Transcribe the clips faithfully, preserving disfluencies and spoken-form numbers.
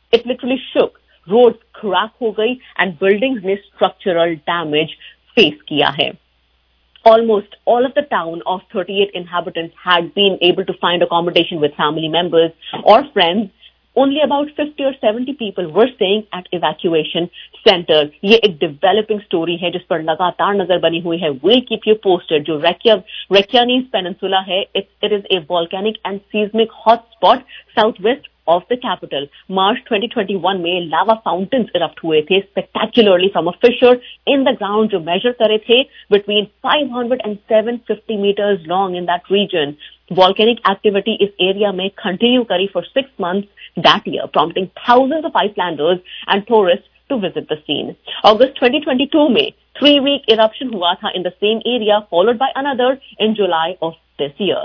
It literally shook. Roads crack हो गई and buildings ने structural damage face किया है. Almost all of the town of thirty-eight inhabitants had been able to find accommodation with family members or friends. Only about fifty or seventy people were staying at evacuation center. ये एक developing story है जिस पर लगातार नजर बनी हुई है. We'll keep you posted. जो Reykjanes Peninsula है, it, it is a volcanic and seismic hotspot southwest of the capital. March twenty twenty-one में lava fountains erupt हुए थे spectacularly from a fissure in the ground जो measure करे थे between five hundred and seven hundred fifty meters long in that region. Volcanic activity इस area में continue करी for six months that year, prompting thousands of Icelanders and tourists to visit the scene. August twenty twenty-two में three-week eruption हुआ था in the same area, followed by another in July of this year.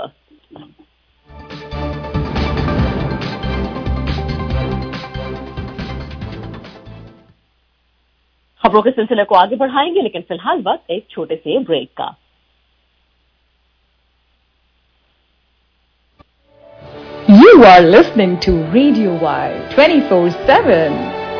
खबरों के सिलसिले को आगे बढ़ाएंगे, लेकिन फिलहाल वक्त एक छोटे से ब्रेक का. You are listening to Radio Y twenty-four seven.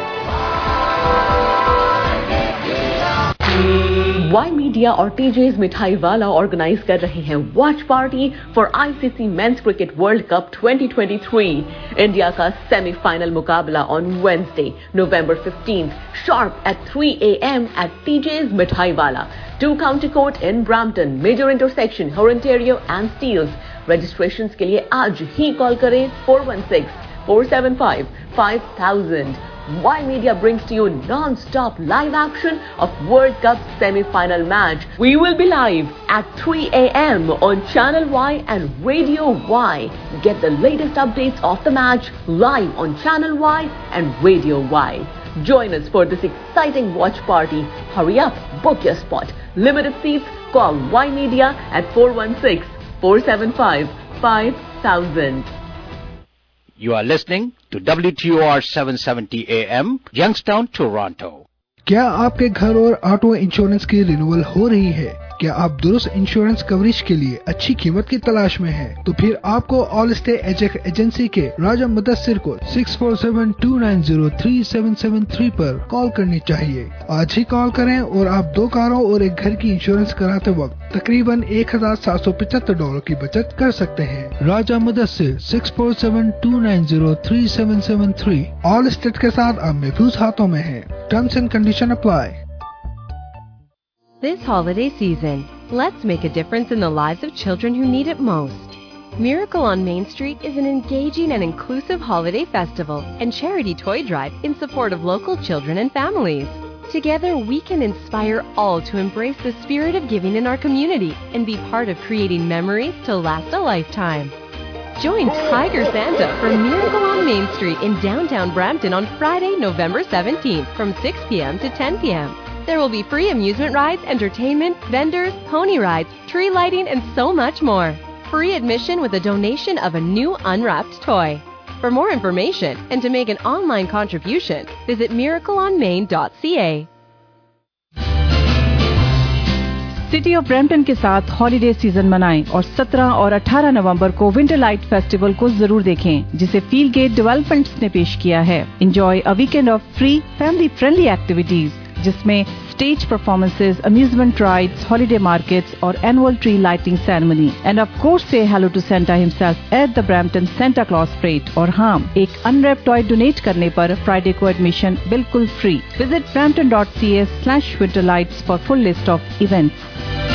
Y Media और T J's मिठाई वाला ऑर्गेनाइज कर रहे हैं watch party for I C C Men's Cricket World Cup twenty twenty-three. India का सेमीफाइनल मुकाबला on Wednesday, November fifteenth, sharp at three a m at T J's मिठाई वाला. Two county court in Brampton, major intersection, Horontario and Steeles. Registrations के लिए आज ही call करें four one six, four seven five, five thousand. Y Media brings to you non-stop live action of World Cup semi-final match. We will be live at three a m on Channel Y and Radio Y. Get the latest updates of the match live on Channel Y and Radio Y. Join us for this exciting watch party. Hurry up, book your spot. Limited seats. Call Y Media at four one six, four seven five, five thousand. You are listening to W T O R seven seventy A M, Youngstown, Toronto. क्या आपके घर और auto insurance की renewal हो रही है? क्या आप दुरुस्त इंश्योरेंस कवरेज के लिए अच्छी कीमत की तलाश में हैं? तो फिर आपको ऑल स्टे एजेक एजेंसी के राजा मुदस्सिर को six four seven, two nine zero, three seven seven three पर कॉल करनी चाहिए. आज ही कॉल करें और आप दो कारों और एक घर की इंश्योरेंस कराते वक्त तकरीबन एक हजार सात सौ पचहत्तर डॉलर की बचत कर सकते हैं. Raja Mudassir six four seven, two nine zero, three seven seven three. All state के साथ आप महफूज हाथों में हैं. Terms and condition apply. This holiday season, let's make a difference in the lives of children who need it most. Miracle on Main Street is an engaging and inclusive holiday festival and charity toy drive in support of local children and families. Together, we can inspire all to embrace the spirit of giving in our community and be part of creating memories to last a lifetime. Join Tiger Santa for Miracle on Main Street in downtown Brampton on Friday, November seventeenth from six p m to ten p m There will be free amusement rides, entertainment, vendors, pony rides, tree lighting, and so much more. Free admission with a donation of a new unwrapped toy. For more information and to make an online contribution, visit miracle on main dot c a. City of Brampton के साथ holiday season मनाएं और सत्रह और अठारह नवंबर को winter light festival को जरूर देखें, जिसे फील गेट डेवलपमेंट्स ने पेश किया है. Enjoy a weekend of free family friendly activities जिसमें stage performances, amusement rides, holiday markets और annual tree lighting ceremony. And of course से hello to Santa himself at the Brampton Santa Claus parade. और हाँ, एक unwrap toy donate करने पर Friday को admission बिल्कुल free. Visit Brampton dot C A slash winter lights for full list of events.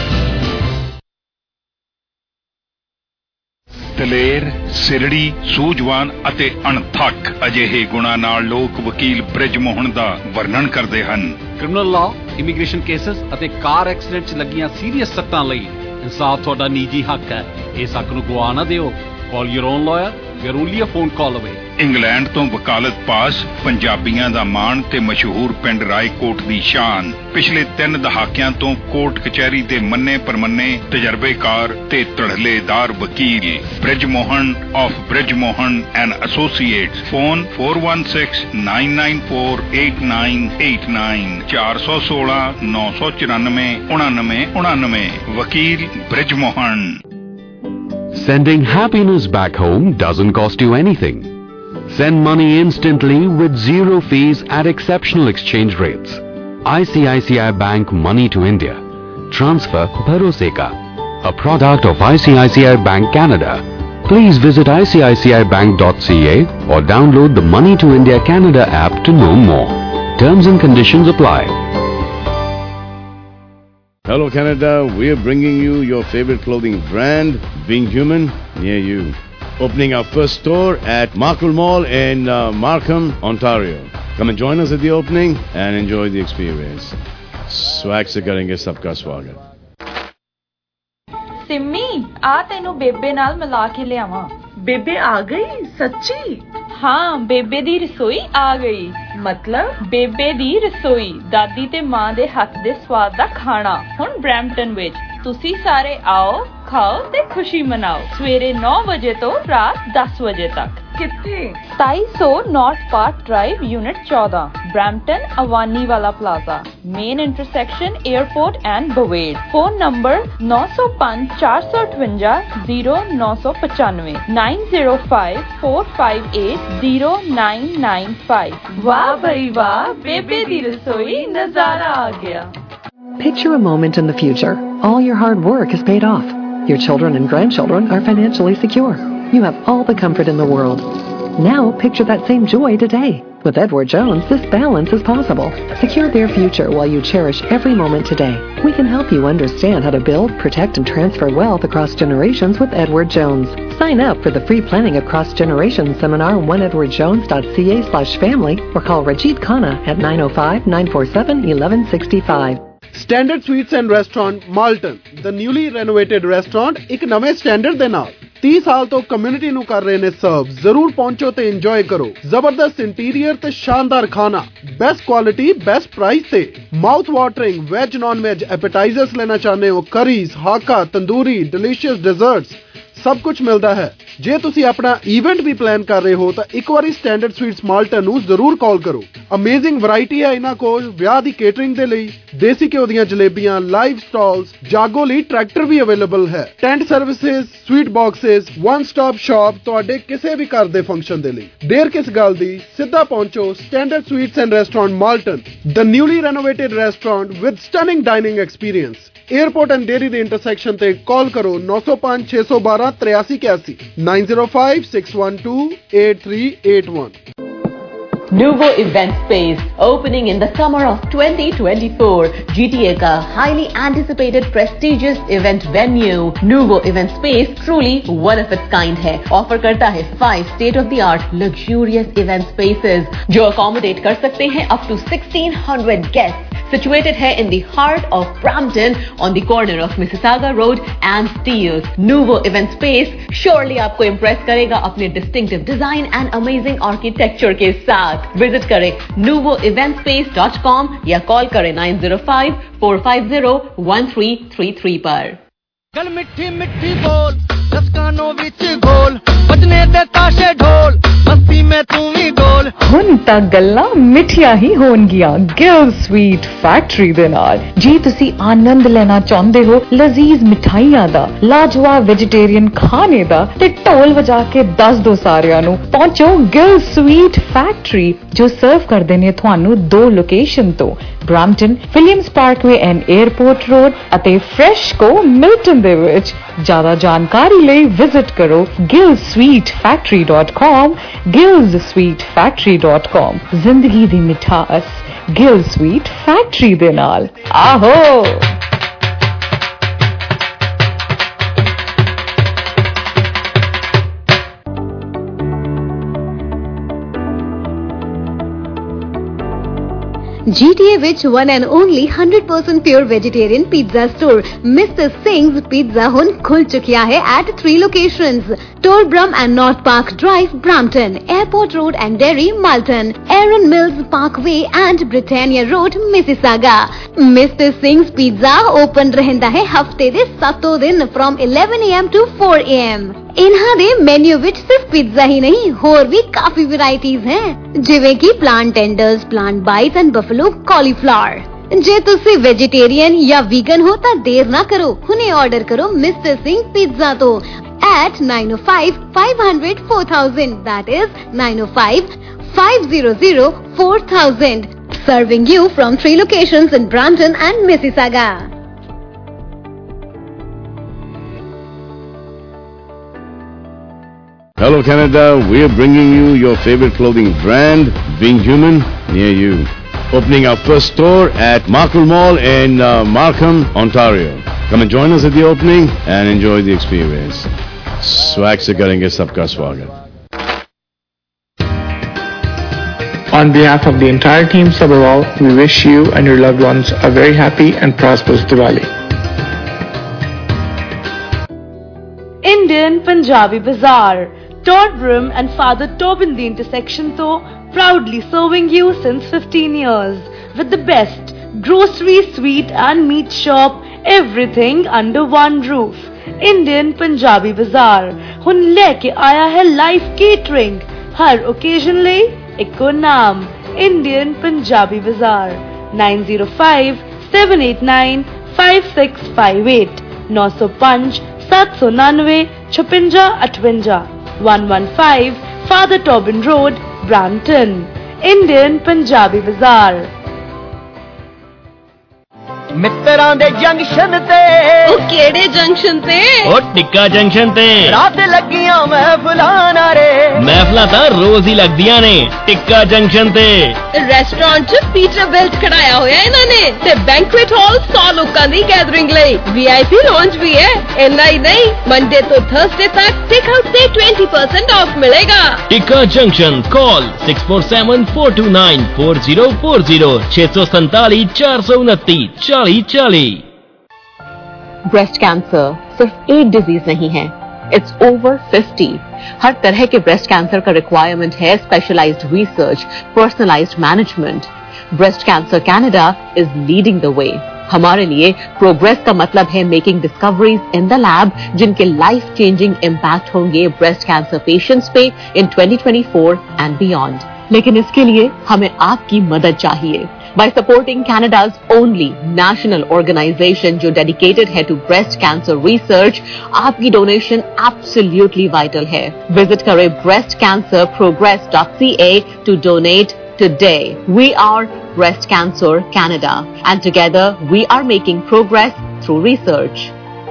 ਦਲੇਰ, ਸਿਰੜੀ, ਸੂਝਵਾਨ ਅਤੇ ਅਣਥੱਕ ਅਜਿਹੇ ਗੁਣਾਂ ਨਾਲ ਲੋਕ ਵਕੀਲ ਬ੍ਰਿਜ ਮੋਹਨ ਦਾ ਵਰਣਨ ਕਰਦੇ ਹਨ. ਕ੍ਰਿਮੀਨਲ ਲਾਅ, ਇਮੀਗ੍ਰੇਸ਼ਨ ਕੇਸਸ ਅਤੇ ਕਾਰ ਐਕਸੀਡੈਂਟ 'ਚ ਲੱਗੀਆਂ ਸੀਰੀਅਸ ਸੱਟਾਂ ਲਈ ਇਨਸਾਫ ਤੁਹਾਡਾ ਨਿੱਜੀ ਹੱਕ ਹੈ. ਇਸ ਹੱਕ ਨੂੰ ਗਵਾ ਨਾ ਦਿਓ. Call your own lawyer. We are only a phone call away. England ਤੋਂ ਵਕਾਲਤ ਪਾਸ, ਪੰਜਾਬੀਆਂ ਦਾ ਮਾਣ ਤੇ ਮਸ਼ਹੂਰ ਪਿੰਡ ਰਾਏਕੋਟ ਦੀ ਸ਼ਾਨ. ਪਿਛਲੇ ਤਿੰਨ ਦਹਾਕਿਆਂ ਤੋਂ ਕੋਰਟ ਕਚਹਿਰੀ ਦੇ ਮੰਨੇ ਪਰਮੰਨੇ ਤਜਰਬੇਕਾਰ ਤੇ ਧੜਲੇਦਾਰ ਵਕੀਲ Brij Mohan of Brij Mohan and associates. Phone four one six, nine nine four, eight nine eight nine, ਚਾਰ ਸੌ ਸੋਲਾਂ, ਨੌ ਸੌ ਚੁਰਾਨਵੇਂ, ਉਣਾਨਵੇਂ ਉਣਾਨਵੇਂ. ਵਕੀਲ Brij Mohan. Sending happiness back home doesn't cost you anything. Send money instantly with zero fees at exceptional exchange rates. I C I C I Bank Money to India. Transfer Bharose Ka. A product of I C I C I Bank Canada. Please visit I C I C I bank dot C A or download the Money to India Canada app to know more. Terms and conditions apply. Hello Canada, we are bringing you your favorite clothing brand, Being Human, near you. Opening our first store at Markle Mall in uh, Markham, Ontario. Come and join us at the opening and enjoy the experience. Swag se karenge sabka swagat. Simmi आ तेनू बेबे नाल मिला के लियावां। बेबे आ गई सच्ची? हाँ बेबे दी रसोई आ गई। मतलब बेबे दी रसोई दादी ते मां दे हथ दे स्वाद दा खाना हुण ब्रैम्पटन विच। तुसी सारे आओ खाओ ते खुशी मनाओ सवेरे नौ बजे तो रात दस बजे तक। कितने? सताई सौ नॉर्थ पार्क ड्राइव यूनिट चौदह ब्रैम्पटन अवानी वाला plaza main intersection airport and Bovaird. Phone number नौ सौ पाँच चार सौ अठवंजा जीरो नौ सौ पचानवे nine zero five four five eight zero nine nine five. वाह भाई वाह बेबे दी रसोई नजारा आ गया। Picture a moment in the future. All your hard work is paid off. Your children and grandchildren are financially secure. You have all the comfort in the world. Now picture that same joy today. With Edward Jones, this balance is possible. Secure their future while you cherish every moment today. We can help you understand how to build, protect, and transfer wealth across generations with Edward Jones. Sign up for the free Planning Across Generations seminar on one edward jones dot c a slash family or call Rajit Khanna at nine oh five, nine four seven, one one six five. Standard Sweets and Restaurant Malton, the newly renovated restaurant ਇੱਕ ਨਵੇਂ standard ਦੇ ਨਾਲ तीस ਸਾਲ ਤੋਂ community ਨੂੰ ਕਰ ਰਹੇ ਨੇ ਸਰਵ। ਜ਼ਰੂਰ ਪਹੁੰਚੋ ਤੇ ਇੰਜੋਏ ਕਰੋ। ਜ਼ਬਰਦਸਤ ਇੰਟੀਰੀਅਰ ਤੇ ਸ਼ਾਨਦਾਰ ਖਾਣਾ, ਬੈਸਟ ਕੁਆਲਿਟੀ, ਬੈਸਟ ਪ੍ਰਾਈਸ ਤੇ mouth watering veg non veg appetizers ਲੈਣਾ ਚਾਹੁੰਦੇ ਹੋ, curries, Hakka, tandoori, delicious desserts ਸਭ ਕੁਝ ਮਿਲਦਾ ਹੈ। ਜੇ ਤੁਸੀਂ ਆਪਣਾ ਇਵੈਂਟ ਵੀ ਪਲਾਨ ਕਰ ਰਹੇ ਹੋ ਤਾਂ ਇੱਕ ਵਾਰੀ ਸਟੈਂਡਰਡ ਸਵੀਟਸ ਮਾਲਟਨ ਨੂੰ ਜ਼ਰੂਰ ਕਾਲ ਕਰੋ। ਅਮੇਜ਼ਿੰਗ ਵੈਰਾਈਟੀ ਹੈ ਇਹਨਾਂ ਕੋਲ ਵਿਆਹ ਦੀ ਕੇਟਰਿੰਗ ਦੇ ਲਈ, ਦੇਸੀ ਘਿਓ ਦੀਆਂ ਜਲੇਬੀਆਂ, ਲਾਈਵ ਸਟਾਲਸ, ਜਾਗੋ ਲਈ ਟਰੈਕਟਰ ਵੀ ਅਵੇਲੇਬਲ ਹੈ, tent services, sweet boxes, one stop shop ਤੁਹਾਡੇ ਕਿਸੇ ਵੀ ਘਰ ਦੇ ਫੰਕਸ਼ਨ ਦੇ ਲਈ। ਦੇਰ ਕਿਸ ਗੱਲ ਦੀ, ਸਿੱਧਾ ਪਹੁੰਚੋ standard sweets and restaurant Malton, the newly renovated restaurant with stunning dining experience. Airport and Derry ਦੇ ਇੰਟਰਸੈਕਸ਼ਨ ਤੇ ਕਾਲ ਕਰੋ नौ सौ पाँच छह सौ बारह तिरासी इक्यासी nine zero five six one two eight three eight one. Nuvo Event Space, opening in the summer of twenty twenty-four. G T A का highly anticipated prestigious event venue. Nuvo Event Space truly one of its kind है. Offer करता है five state-of-the-art luxurious event spaces जो accommodate कर सकते हैं up to sixteen hundred guests. Situated है in the heart of Brampton on the corner of Mississauga Road and Steeles. Nuvo Event Space surely आपको impress करेगा अपने distinctive design and amazing architecture के साथ. विजिट करें nuvo event space dot com या call करें nine zero five four five zero one three three three पर। गल मिठी मिठी बोल दस कानों विच गोल बजने दे ताशे ढोल मस्ती में तू भी डोल। ਹੁਣ ਤਾਂ ਗੱਲਾਂ ਮਿੱਠੀਆਂ ਹੀ ਹੋਣਗੀਆਂ ਗਿਲ ਸਵੀਟ ਫੈਕਟਰੀ ਦੇ ਨਾਲ। ਜੇ ਤੁਸੀਂ ਆਨੰਦ ਲੈਣਾ ਚਾਹੁੰਦੇ ਹੋ ਲਜ਼ੀਜ਼ ਮਿਠਾਈਆਂ ਦਾ, ਲਾਜਵਾਬ ਵੈਜੀਟੇਰੀਅਨ ਖਾਣੇ ਦਾ ਤੇ ਢੋਲ ਵਜਾ ਕੇ ਦੱਸ ਦੋ ਸਾਰਿਆਂ ਨੂੰ, ਪਹੁੰਚੋ ਗਿਲ ਸਵੀਟ ਫੈਕਟਰੀ ਜੋ ਸਰਵ ਕਰਦੇ ਨੇ ਤੁਹਾਨੂੰ ਦੋ ਲੋਕੇਸ਼ਨ ਤੋਂ, Brampton Williams parkway and airport road ਅਤੇ ਫਰੈਸ਼ਕੋ ਮਿਲਟਨ ਦੇ ਵਿੱਚ। ਜ਼ਿਆਦਾ ਜਾਣਕਾਰੀ ਲਈ ਵਿਜ਼ਿਟ ਕਰੋ Gill sweet factory dot com, Gill's sweet factory dot com। ਜ਼ਿੰਦਗੀ ਦੀ ਮਿਠਾਸ ਗਿਲ ਸਵੀਟ ਫੈਕਟਰੀ ਦੇ ਨਾਲ। ਆਹੋ G T A ਵਿੱਚ one and only one hundred percent pure vegetarian pizza store Mister Singh's Pizza ਹੁਣ ਖੁੱਲ ਚੁੱਕਿਆ ਹੈ at three locations, Torbram and North Park Drive, Brampton, Airport Road and Derry, Malton, Aaron Mills Parkway and Britannia Road, Mississauga. Mister Singh's Pizza open ਰਹਿੰਦਾ ਹੈ ਹਫਤੇ ਦੇ ਸੱਤੋਂ ਦਿਨ from eleven a m to four a m ਇਹਨਾਂ ਦੇ ਮੈਨੂ ਵਿੱਚ ਸਿਰਫ ਪੀਜ਼ਾ ਹੀ ਨਹੀਂ ਹੋਰ ਵੀ ਕਾਫੀ ਵੈਰਾਈਟੀਜ਼ ਹੈ ਜਿਵੇਂ ਕਿ plant tenders, plant bites and buffalo cauliflower. ਜੇ ਤੁਸੀਂ ਵੈਜੀਟੇਰੀਅਨ ਜਾਂ ਵੀਗਨ ਹੋ ਤਾਂ ਦੇਰ ਨਾ ਕਰੋ, ਹੁਣੇ ਆਰਡਰ ਕਰੋ ਮਿਸਟਰ ਸਿੰਘ ਪੀਜ਼ਾ ਤੋਂ at nine oh five, five hundred, four thousand. That is nine oh five, five hundred, four thousand. Serving you from three locations in Brampton and Mississauga. Hello Canada, we're bringing you your favorite clothing brand, Being Human, near you. Opening our first store at Markle Mall in uh, Markham, Ontario. Come and join us at the opening and enjoy the experience. Swag se karenge sabka swagat. On behalf of the entire team Sabharwal, we wish you and your loved ones a very happy and prosperous Diwali. Indian Punjabi Bazaar. Todd Brim and Father Tobin the intersection though, proudly serving you since fifteen years. With the best grocery, sweet and meat shop, everything under one roof. Indian Punjabi Bazaar. Hun leke aaya hai live catering. Har occasion le Eko naam, Indian Punjabi Bazaar, nine oh five, seven eight nine, five six five eight, nine oh five, seven nine nine, six five eight eight, one one five, Father Tobin Road, Brampton, Indian Punjabi Bazaar. ਮਿੱਤਰਾਂ ਦੇ junction ਤੇ ਉਹ ਕਿਹੜੇ junction ਤੇ ਉਹ ਟਿੱਕਾ Junction ਤੇ ਰਾਤ ਲੱਗੀਆਂ ਮਹਿਫਲਾਂ ਨਾਰੇ ਮਹਿਫਲਾਂ ਤਾਂ ਰੋਜ਼ ਹੀ ਲੱਗਦੀਆਂ ਨੇ ਟਿੱਕਾ ਜੰਕਸ਼ਨ ਤੇ ਰੈਸਟੋਰੈਂਟ 'ਚ ਪੀਟਰ ਬੈਲਟ ਖੜਾਇਆ ਹੋਇਆ ਇਹਨਾਂ ਨੇ ਤੇ ਬੈਂਕੁਏਟ ਹਾਲ ਸੌ ਲੋਕਾਂ ਦੀ ਗੈਦਰਿੰਗ ਲਈ ਵੀਆਈਪੀ ਲੌਂਜ ਵੀ ਹੈ ਇੰਨਾ ਹੀ ਨਹੀਂ ਮੰਡੇ ਤੋਂ ਥਰਸਡੇ ਤੱਕ ਟੇਕ ਆਊਟ ਤੇ twenty percent ਆਫ ਮਿਲੇਗਾ Tikka Junction call six four seven, four two nine, four zero four zero six seven seven, four four nine, चाली चाली। ब्रेस्ट कैंसर सिर्फ एक डिजीज नहीं है, इट्स ओवर fifty. हर तरह के ब्रेस्ट कैंसर का रिक्वायरमेंट है specialised research, personalised management. Breast cancer Canada is leading the way. हमारे लिए प्रोग्रेस का मतलब है making discoveries in the lab जिनके लाइफ चेंजिंग इम्पैक्ट होंगे ब्रेस्ट कैंसर पेशेंट्स पे in twenty twenty-four and beyond. लेकिन इसके लिए हमें आपकी मदद चाहिए. By supporting Canada's only national organization जो dedicated है to breast cancer research, आपकी donation absolutely vital है. Visit करें breast cancer progress dot c a to donate today. We are Breast Cancer Canada and together we are making progress through research.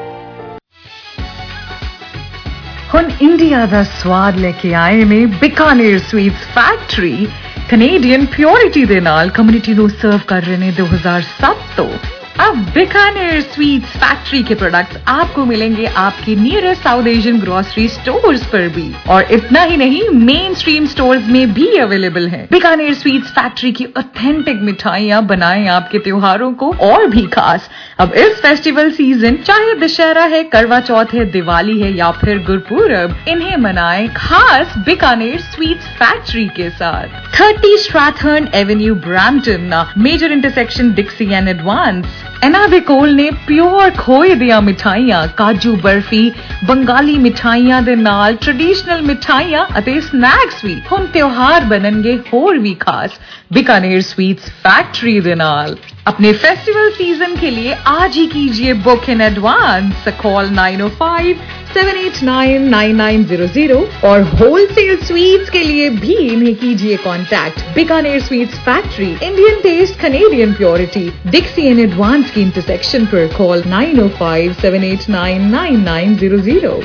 ਹੁਣ India ਦਾ ਸਵਾਦ ਲੈ ਕੇ ਆਏ ਨੇ Bikaner sweets factory. Canadian purity ਦੇ ਨਾਲ ਕਮਿਊਨਿਟੀ ਨੂੰ ਸਰਵ ਕਰ ਰਹੇ ਨੇ two thousand seven ਤੋਂ. अब बीकानेर स्वीट्स फैक्ट्री के प्रोडक्ट्स आपको मिलेंगे आपके nearest South Asian grocery stores पर भी, और इतना ही नहीं मेन स्ट्रीम स्टोर्स में भी अवेलेबल है. बीकानेर स्वीट्स फैक्ट्री की ऑथेंटिक मिठाइयां बनाएं आपके त्योहारों को और भी खास. अब इस फेस्टिवल सीजन चाहे दशहरा है, करवा चौथ है, दिवाली है या फिर गुरपूरब, इन्हें मनाएं खास बीकानेर स्वीट्स फैक्ट्री के साथ. thirty Strathern Avenue, Brampton, major intersection Dixie and Advance. ਇਹਨਾਂ ਦੇ ਕੋਲ ਨੇ ਪਿਓਰ ਖੋਏ ਦੀਆਂ ਮਿਠਾਈਆਂ, ਕਾਜੂ ਬਰਫੀ, ਬੰਗਾਲੀ ਮਿਠਾਈਆਂ ਦੇ ਨਾਲ ਟ੍ਰੈਡੀਸ਼ਨਲ ਮਿਠਾਈਆਂ ਅਤੇ ਸਨੈਕਸ ਵੀ. ਹੁਣ ਤਿਉਹਾਰ ਬਣਨਗੇ ਹੋਰ ਵੀ ਖਾਸ बीकानेर स्वीट्स फैक्ट्री ਦੇ ਨਾਲ. अपने फेस्टिवल सीजन के लिए आज ही कीजिए book in advance. Call nine oh five, seven eight nine, nine nine zero zero और होलसेल स्वीट्स के लिए भी इन्हें कीजिए contact. Bikaner sweets factory, Indian taste, Canadian purity, Dixie and Advance की इंटरसेक्शन पर. Call nine oh five, seven eight nine, nine nine zero zero.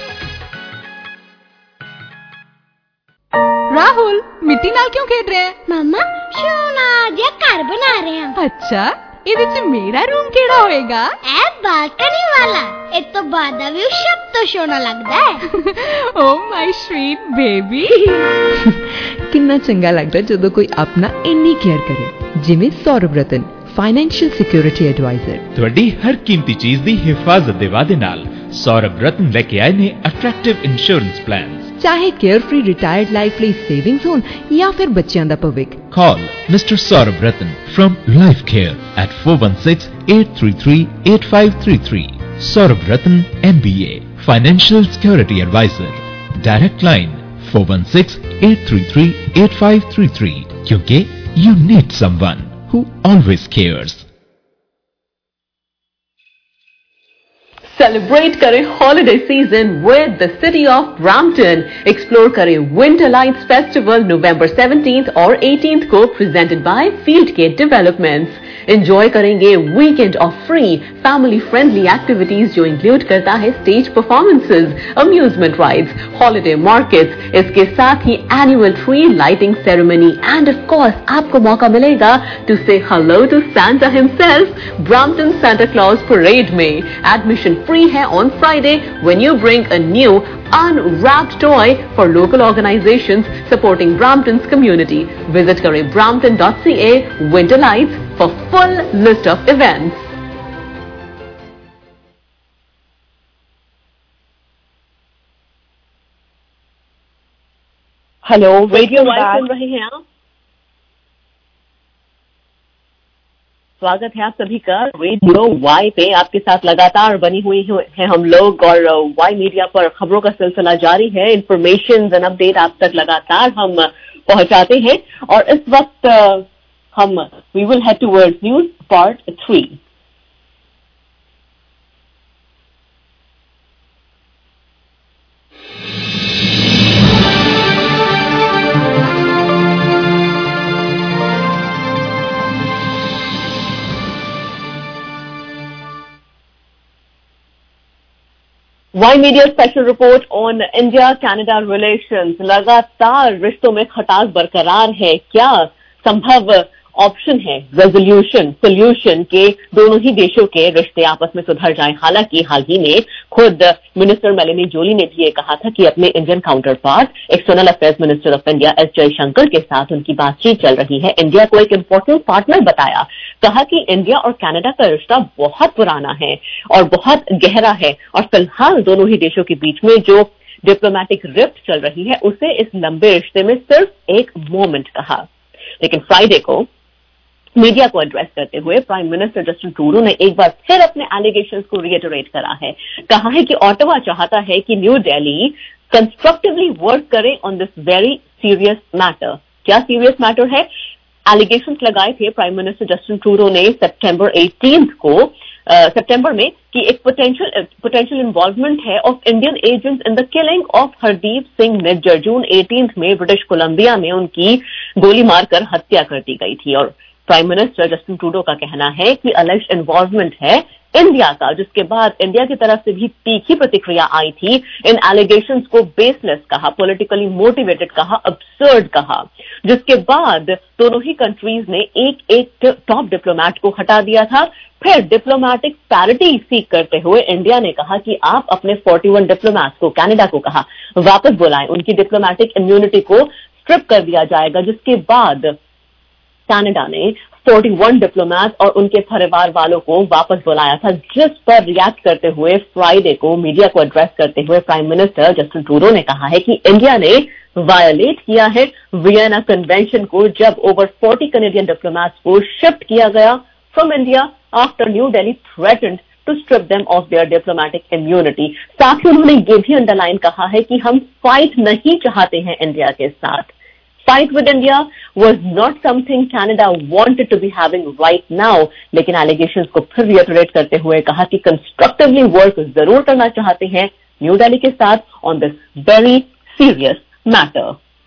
Rahul मिट्टी नाल क्यों खेड रहे हैं? मम्मा सोना दिया घर बना रहे हैं. अच्छा ਇਹਦੇ ਚ ਮੇਰਾ ਰੂਮ ਕਿਹੜਾ ਹੋਏਗਾ? ਇਹ ਬਾਲਕਨੀ ਵਾਲਾ. ਇਹ ਤੋਂ ਬਾਅਦ ਵੀ ਸਭ ਤੋਂ ਸੋਹਣਾ ਲੱਗਦਾ ਹੈ. Oh my sweet baby. ਕਿੰਨਾ ਚੰਗਾ ਲੱਗਦਾ ਜਦੋਂ ਕੋਈ ਆਪਣਾ ਇੰਨੀ ਕੇਅਰ ਕਰੇ, ਜਿਵੇਂ Saurav Ratan, financial security adviser. ਤੁਹਾਡੀ ਹਰ ਕੀਮਤੀ ਚੀਜ਼ ਦੀ ਹਿਫਾਜ਼ਤ ਦੇ ਵਾਅਦੇ ਨਾਲ ਸੌਰਵ ਰਤਨ ਲੈ ਕੇ ਆਏ ਨੇ ਅਟਰੈਕਟਿਵ ਇੰਸ਼ੋਰੈਂਸ ਪਲਾਨ. ਚਾਹੇ ਕੇਅਰ ਫ੍ਰੀ ਰਿਟਾਇਰਡ ਲਾਈਫ ਲਈ ਸੇਵਿੰਗਸ ਹੋਣ ਜਾਂ ਫਿਰ ਬੱਚਿਆਂ ਦਾ ਭਵਿੱਖ. Call Mister Saurabh Ratan from Life Care at four one six, eight three three, eight five three three. Saurabh Ratan M B A, Financial Security Advisor. Direct line four one six, eight three three, eight five three three. क्योंकि you need someone who always cares. Celebrate करें holiday season with the city of Brampton. Explore करें Winter Lights Festival November seventeenth और eighteenth को presented by Fieldgate Developments. Enjoy करेंगे weekend of free family friendly activities जो include करता है stage performances, amusement rides, holiday markets, इसके साथ ही annual tree lighting ceremony and of course आपको मौका मिलेगा to say hello to Santa himself. Brampton Santa Claus Parade में admission free है on Friday when you bring a new unwrapped toy for local organizations supporting Brampton's community. Visit करें brampton dot c a Winter Lights for full list of events. Hello, radio Y सुन रहे हैं आप? स्वागत है आप सभी का रेडियो वाई पे। आपके साथ लगातार बनी हुई है हम लोग और वाई मीडिया पर खबरों का सिलसिला जारी है। इंफॉर्मेशन एंड अपडेट आप तक लगातार हम पहुंचाते हैं और इस वक्त हम we will head towards news part three. Y media special report on India Canada relations. लगातार रिश्तों में खटास बरकरार है। क्या संभव ऑप्शन है रेजोल्यूशन सोल्यूशन के दोनों ही देशों के रिश्ते आपस में सुधर जाएं? हालांकि हाल ही में खुद मिनिस्टर मेलेनी जोली ने भी ये कहा था कि अपने Indian counterpart external affairs minister of India S Jaishankar के साथ उनकी बातचीत चल रही है। इंडिया को एक इम्पोर्टेंट पार्टनर बताया। कहा कि इंडिया और कनाडा का रिश्ता बहुत पुराना है और बहुत गहरा है और फिलहाल दोनों ही देशों के बीच में जो डिप्लोमेटिक रिफ्ट चल रही है उसे इस लंबे रिश्ते में सिर्फ एक मोमेंट कहा। लेकिन फ्राइडे को मीडिया को एड्रेस करते हुए प्राइम मिनिस्टर जस्टिन ट्रूडो ने एक बार फिर अपने एलिगेशंस को रिएटरेट करा है। कहा है कि ऑटवा चाहता है कि न्यू दिल्ली कंस्ट्रक्टिवली वर्क करे on this very serious matter. क्या सीरियस मैटर है? एलिगेशंस लगाए थे प्राइम मिनिस्टर जस्टिन ट्रूडो ने सितंबर एटीन्थ को सितंबर में कि एक पोटेंशियल पोटेंशियल इन्वॉल्वमेंट है of Indian agents in the killing of Hardeep Singh Nijjar. June eighteenth में ब्रिटिश कोलंबिया में उनकी गोली मारकर हत्या कर दी गई थी और प्राइम मिनिस्टर जस्टिन ट्रूडो का कहना है कि अलेज्ड इन्वॉल्वमेंट है इंडिया का, जिसके बाद इंडिया की तरफ से भी तीखी प्रतिक्रिया आई थी। इन एलिगेशंस को बेसलेस कहा, पॉलिटिकली मोटिवेटेड कहा, अब्सर्ड कहा, जिसके बाद दोनों ही कंट्रीज ने एक एक टॉप डिप्लोमैट को हटा दिया था। फिर डिप्लोमैटिक पैरिटी सीख करते हुए इंडिया ने कहा कि आप अपने इकतालीस डिप्लोमैट्स को, कनाडा को कहा, वापस बुलाएं, उनकी डिप्लोमैटिक इम्यूनिटी को स्ट्रिप कर दिया जाएगा। जिसके बाद कनाडा ने इकतालीस डिप्लोमैट और उनके परिवार वालों को वापस बुलाया था। जिस पर रिएक्ट करते हुए फ्राइडे को मीडिया को एड्रेस करते हुए प्राइम मिनिस्टर जस्टिन ट्रूडो ने कहा है कि इंडिया ने वायोलेट किया है वियना कन्वेंशन को जब ओवर चालीस कैनेडियन डिप्लोमैट्स को शिफ्ट किया गया from India after New Delhi threatened to strip them of their diplomatic immunity. साथ ही उन्होंने ये भी अंडरलाइन कहा है कि हम फाइट नहीं चाहते हैं इंडिया के साथ। Fight with India was not something Canada wanted to be having right now, लेकिन allegations को फिर reiterate करते हुए कहा कि constructively work जरूर करना चाहते हैं न्यू दिल्ली के साथ on this very serious matter.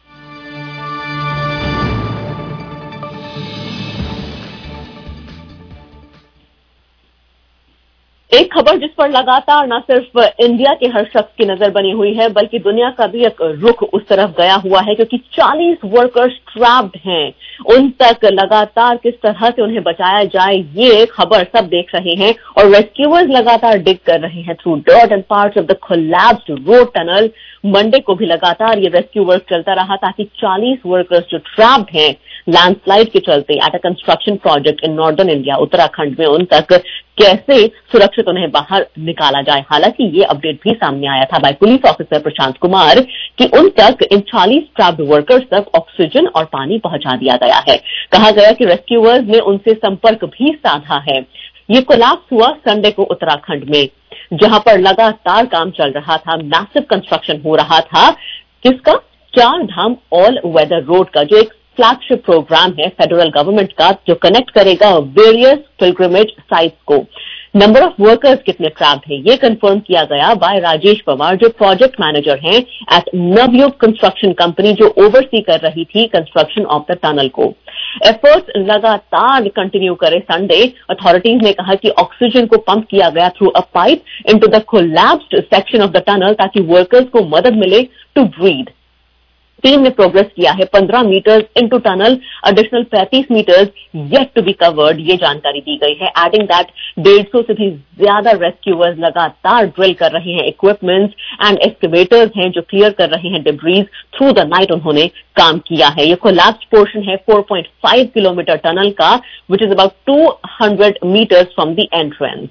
एक खबर जिस पर लगातार न सिर्फ इंडिया के हर शख्स की नजर बनी हुई है बल्कि दुनिया का भी एक रुख उस तरफ गया हुआ है, क्योंकि चालीस वर्कर्स ट्रैप्ड हैं। उन तक लगातार किस तरह से उन्हें बचाया जाए ये खबर सब देख रहे हैं और रेस्क्यूअर्स लगातार डिग कर रहे हैं through dirt and parts of the collapsed road tunnel. Monday को भी लगातार ये रेस्क्यू वर्क चलता रहा ताकि चालीस वर्कर्स जो ट्रैप्ड हैं लैंडस्लाइड के चलते at a construction project in northern India Uttarakhand में, उन तक कैसे सुरक्षित उन्हें बाहर निकाला जाए। हालांकि ये अपडेट भी सामने आया था by police officer Prashant Kumar कि उन तक इन चालीस ट्रैप्ड वर्कर्स तक ऑक्सीजन और पानी पहुंचा दिया गया है। कहा गया कि रेस्क्यूअर्स ने उनसे संपर्क भी साधा है। ये कोलैप्स हुआ संडे को उत्तराखंड में, जहां पर लगातार काम चल रहा था, मैसिव कंस्ट्रक्शन हो रहा था। किसका? चार धाम ऑल वेदर रोड का, जो एक फ्लैगशिप प्रोग्राम है फेडरल गवर्नमेंट का, जो कनेक्ट करेगा वेरियस पिलग्रिमेज साइट्स को। नंबर ऑफ वर्कर्स कितने ट्रैप्ड है ये कंफर्म किया गया बाय राजेश पवार, जो प्रोजेक्ट मैनेजर हैं एट नवयुग कंस्ट्रक्शन कंपनी, जो ओवरसी कर रही थी कंस्ट्रक्शन ऑफ द टनल को। एफर्ट्स लगातार कंटिन्यू करे संडे। अथॉरिटीज ने कहा कि ऑक्सीजन को पंप किया गया through a pipe into the collapsed section of the tunnel ताकि वर्कर्स को मदद मिले टू ब्रीथ। टीम ने प्रोग्रेस किया है पंद्रह मीटर्स इनटू टनल, एडिशनल पैंतीस metres yet to be covered, ये जानकारी दी गई है। एडिंग दैट डेढ़ सौ से भी ज्यादा रेस्क्यूअर्स लगातार ड्रिल कर रहे हैं, इक्विपमेंट्स एंड एक्सकवेटर्स हैं जो क्लियर कर रहे हैं डिब्रीज। थ्रू द नाइट उन्होंने काम किया है। ये कोलैप्स्ड पोर्शन है चार पॉइंट पाँच किलोमीटर टनल का, विच इज अबाउट दो सौ मीटर्स फ्रॉम द एंट्रेंस।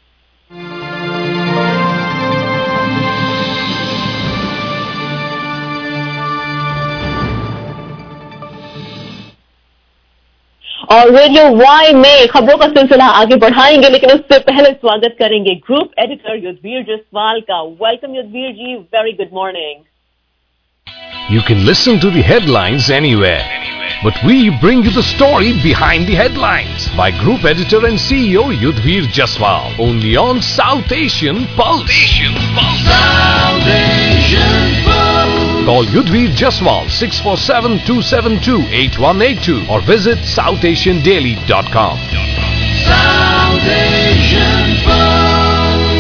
और रेडियो वाई में खबरों का सिलसिला आगे बढ़ाएंगे, लेकिन उससे पहले स्वागत करेंगे ग्रुप एडिटर युद्धवीर जसवाल का। Welcome Yudhvir ji, very good morning. You can listen to the headlines anywhere, but we bring you the story behind the headlines by Group Editor and C E O Yudhvir Jaswal, only on South Asian Pulse. Asian Pulse. South Asian Pulse. Call Yudhvir Jaswal six four seven, two seven two, eight one eight two or visit south asian daily dot com. South Asian Pulse.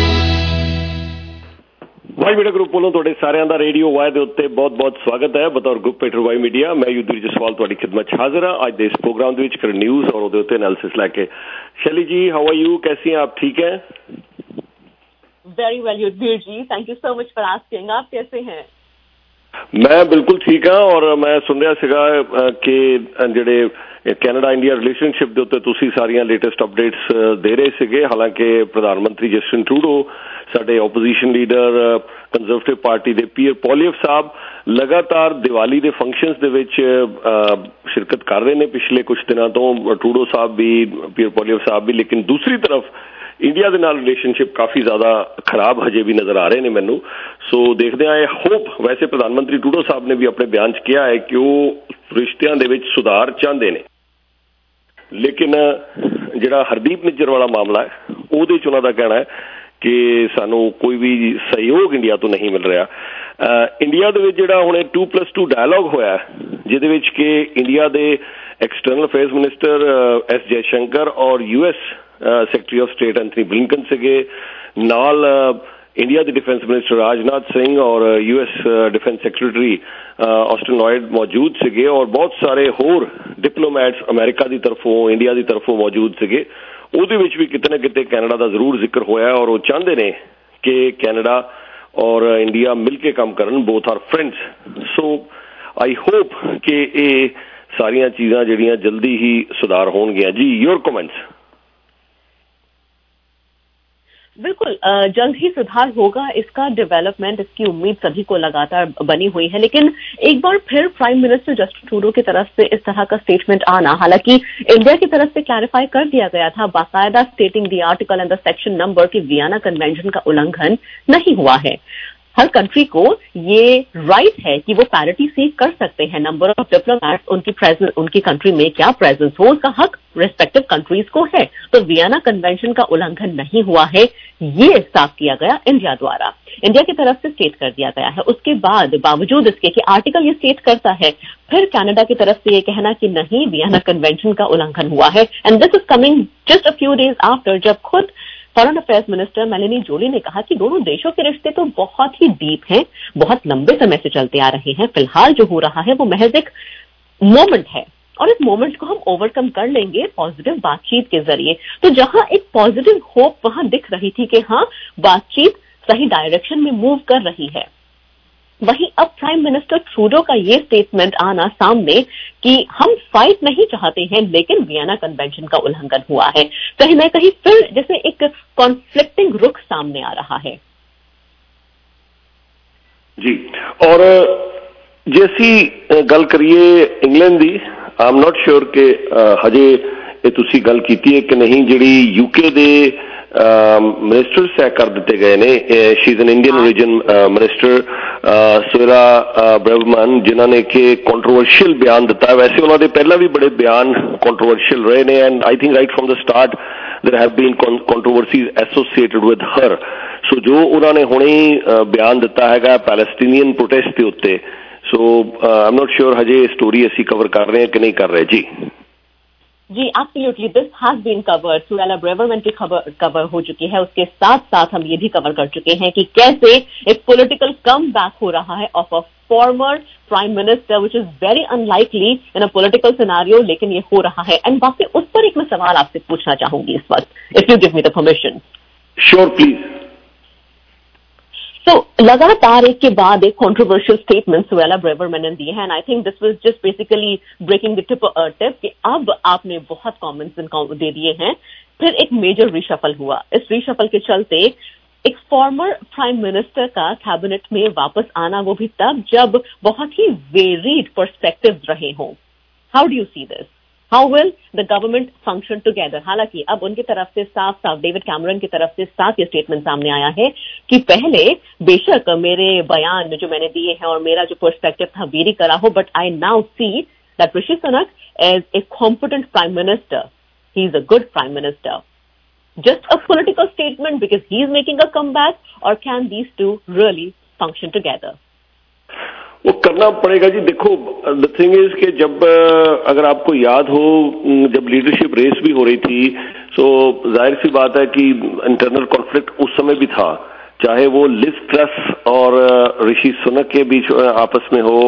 Y media group ਵੱਲੋਂ ਤੁਹਾਡੇ ਸਾਰਿਆਂ ਦਾ radio Y ਦੇ ਉੱਤੇ ਬਹੁਤ-ਬਹੁਤ ਸਵਾਗਤ ਹੈ। ਬਤੌਰ group editor Y media ਮੈਂ ਯੁੱਧਵੀਰ ਜਸਵਾਲ ਤੁਹਾਡੀ ਖਿਦਮਤ 'ਚ ਹਾਜ਼ਰ ਹਾਂ ਅੱਜ ਦੇ ਇਸ ਪ੍ਰੋਗਰਾਮ ਦੇ ਵਿੱਚ ਕਰ ਨਿਊਜ਼ ਔਰ ਉਹਦੇ ਉੱਤੇ ਐਨਾਲਿਸਿਸ ਲੈ ਕੇ। शैली जी, हाउ आर यू, कैसी हैं आप, ठीक हैं? Very well Yudhvir ji, thank you so much for asking. आप कैसे हैं? मैं बिल्कुल ठीक हाँ। और मैं सुन रहा सीगा कि ਜਿਹੜੇ ਕੈਨੇਡਾ ਇੰਡੀਆ ਰਿਲੇਸ਼ਨਸ਼ਿਪ ਦੇ ਉੱਤੇ ਤੁਸੀਂ ਸਾਰੀਆਂ ਲੇਟੈਸਟ ਅਪਡੇਟਸ ਦੇ ਰਹੇ ਸੀਗੇ। ਹਾਲਾਂਕਿ ਪ੍ਰਧਾਨ ਮੰਤਰੀ ਜਸਟਿਨ ਟਰੂਡੋ, ਸਾਡੇ ਓਪੋਜੀਸ਼ਨ ਲੀਡਰ ਕੰਜ਼ਰਵੇਟਿਵ ਪਾਰਟੀ ਦੇ ਪੀਅਰ ਪੋਲੀਅਵ ਸਾਹਿਬ ਲਗਾਤਾਰ ਦੀਵਾਲੀ ਦੇ ਫੰਕਸ਼ਨਸ ਦੇ ਵਿੱਚ ਸ਼ਿਰਕਤ ਕਰ ਰਹੇ ਨੇ ਪਿਛਲੇ ਕੁਝ ਦਿਨਾਂ ਤੋਂ, ਟਰੂਡੋ ਸਾਹਿਬ ਵੀ, ਪੀਅਰ ਪੋਲੀਅਵ ਸਾਹਿਬ ਵੀ। ਲੇਕਿਨ ਦੂਸਰੀ ਤਰਫ ਇੰਡੀਆ ਦੇ ਨਾਲ ਰਿਲੇਸ਼ਨਸ਼ਿਪ ਕਾਫੀ ਜ਼ਿਆਦਾ ਖਰਾਬ ਹਜੇ ਵੀ ਨਜ਼ਰ ਆ ਰਹੇ ਨੇ ਮੈਨੂੰ। ਸੋ ਦੇਖਦੇ ਹਾਂ, ਇਹ ਹੋਪ, ਵੈਸੇ ਪ੍ਰਧਾਨ ਮੰਤਰੀ ਟਰੂਡੋ ਸਾਹਿਬ ਨੇ ਵੀ ਆਪਣੇ ਬਿਆਨ 'ਚ ਕਿਹਾ ਹੈ ਕਿ ਉਹ ਰਿਸ਼ਤਿਆਂ ਦੇ ਵਿੱਚ ਸੁਧਾਰ ਚਾਹੁੰਦੇ ਨੇ, ਲੇਕਿਨ ਜਿਹੜਾ ਹਰਦੀਪ ਨਿੱਜਰ ਵਾਲਾ ਮਾਮਲਾ ਹੈ ਉਹਦੇ 'ਚ ਉਹਨਾਂ ਦਾ ਕਹਿਣਾ ਹੈ ਕਿ ਸਾਨੂੰ ਕੋਈ ਵੀ ਸਹਿਯੋਗ ਇੰਡੀਆ ਤੋਂ ਨਹੀਂ ਮਿਲ ਰਿਹਾ। ਇੰਡੀਆ ਦੇ ਵਿੱਚ ਜਿਹੜਾ ਹੁਣ ਟੂ ਪਲੱਸ ਟੂ ਡਾਇਲੋਗ ਹੋਇਆ ਜਿਹਦੇ ਵਿੱਚ ਕਿ ਇੰਡੀਆ ਦੇ external affairs minister S Jaishankar ਔਰ U S secretary of state Antony Blinken ਸੀਗੇ, ਨਾਲ ਇੰਡੀਆ ਦੇ ਡਿਫੈਂਸ ਮਿਨਿਸਟਰ ਰਾਜਨਾਥ ਸਿੰਘ ਔਰ U S defence secretary Austin Lloyd ਮੌਜੂਦ ਸੀਗੇ ਔਰ ਬਹੁਤ ਸਾਰੇ ਹੋਰ ਡਿਪਲੋਮੈਟਸ ਅਮਰੀਕਾ ਦੀ ਤਰਫੋਂ, ਇੰਡੀਆ ਦੀ ਤਰਫੋਂ ਮੌਜੂਦ ਸੀਗੇ। ਉਹਦੇ ਵਿੱਚ ਵੀ ਕਿਤੇ ਨਾ ਕਿਤੇ ਕੈਨੇਡਾ ਦਾ ਜ਼ਰੂਰ ਜ਼ਿਕਰ ਹੋਇਆ ਔਰ ਉਹ ਚਾਹੁੰਦੇ ਨੇ ਕਿ ਕੈਨੇਡਾ ਔਰ ਇੰਡੀਆ ਮਿਲ ਕੇ ਕੰਮ ਕਰਨ, both are friends. So I hope ਕਿ ਇਹ ਸਾਰੀਆਂ ਚੀਜ਼ਾਂ ਜਿਹੜੀਆਂ ਜਲਦੀ ਹੀ ਸੁਧਾਰ ਹੋਣਗੀਆਂ। ਜੀ, योर कमेंट्स? बिल्कुल, जल्द ही सुधार होगा, इसका डेवलपमेंट, इसकी उम्मीद सभी को लगातार बनी हुई है। लेकिन एक बार फिर प्राइम मिनिस्टर जस्टिन ट्रूडो की तरफ से इस तरह का स्टेटमेंट आना, हालांकि इंडिया की तरफ से क्लैरिफाई कर दिया गया था बाकायदा stating the article and the section number कि वियना कन्वेंशन का उल्लंघन नहीं हुआ है। हर कंट्री को ये राइट है कि वो पैरिटी सीख कर सकते हैं, नंबर ऑफ डिप्लोमैट्स उनकी प्रेजेंस, उनकी कंट्री में क्या प्रेजेंस हो, उसका हक रेस्पेक्टिव कंट्रीज को है। तो वियना कन्वेंशन का उल्लंघन नहीं हुआ है, ये साफ किया गया इंडिया द्वारा, इंडिया की तरफ से स्टेट कर दिया गया है। उसके बाद बावजूद इसके कि आर्टिकल ये स्टेट करता है, फिर कनाडा की तरफ से ये कहना कि नहीं, वियना कन्वेंशन का उल्लंघन हुआ है। And this is coming just a few days after, जब खुद foreign affairs minister Melanie Joly ने कहा कि दोनों देशों के रिश्ते तो बहुत ही डीप हैं, बहुत लंबे समय से चलते आ रहे हैं। फिलहाल जो हो रहा है वो महज एक मोमेंट है और इस मोमेंट को हम ओवरकम कर लेंगे पॉजिटिव बातचीत के जरिए। तो जहां एक पॉजिटिव होप वहां दिख रही थी कि हाँ, बातचीत सही डायरेक्शन में मूव कर रही है, वहीं अब प्राइम मिनिस्टर ट्रूडो का ये स्टेटमेंट आना सामने कि हम फाइट नहीं चाहते हैं लेकिन वियना कन्वेंशन का उल्लंघन हुआ है, कहीं ना कहीं फिर जैसे एक कॉन्फ्लिक्टिंग रुख सामने आ रहा है। जी, और जैसी गल करिए इंग्लैंड दी, आई एम नॉट श्योर कि हजे ये तुसी गल कीती है कि नहीं, जिहड़ी यूके दे मिनिस्टर सैक कर दिते गए ने। She is an Indian origin minister Suella Braverman, जिन्हों ने कि कंट्रोवर्शियल बयान दिता है। वैसे उन्होंने पहला भी बड़े बयान कंट्रोवर्शियल रहे ने, and I think right from the start there have been controversies associated with her. So जो उन्होंने हुणे बयान दिता है पैलेस्टीनियन प्रोटेस्ट के उत्ते, so I am not sure हजे स्टोरी असी कवर कर रहे हैं कि नहीं कर रहे। जी जी absolutely, this has been covered. Suella Braverman की खबर कवर हो चुकी है, उसके साथ साथ हम ये भी कवर कर चुके हैं कि कैसे एक पॉलिटिकल कम बैक हो रहा है of a former prime minister, which is very unlikely in a political scenario, लेकिन ये हो रहा है। एंड वाकई उस पर एक मैं सवाल आपसे पूछना चाहूंगी इस वक्त, if you give me the permission. Sure please. So, लगातार एक के बाद एक controversial statement सुहेला ब्रेवरमैन ने दिए हैं, and I think this was just basically breaking the tip uh, tip कि अब आपने बहुत comments दे दिए हैं। फिर एक major reshuffle हुआ। इस reshuffle के चलते एक former prime minister का कैबिनेट में वापस आना, वो भी तब जब बहुत ही varied perspectives रहे हों। How do you see this? How will the government function together? हालांकि अब उनकी तरफ से साफ साफ डेविड कैमरन की तरफ से साफ ये स्टेटमेंट सामने आया है कि पहले बेशक मेरे बयान जो मैंने दिए हैं और मेरा जो पर्सपेक्टिव था वेरी करा हो, but I now see that Rishi Sunak as a competent prime minister, he is a good prime minister. Just a political statement because he is making a comeback, or can these two really function together? वो करना पड़ेगा जी। देखो, the thing is कि जब अगर आपको याद हो जब लीडरशिप रेस भी हो रही थी, तो जाहिर सी बात है कि इंटरनल कॉन्फ्लिक्ट उस समय भी था, चाहे वो लिज ट्रस और ऋषि सुनक के बीच आपस में हो,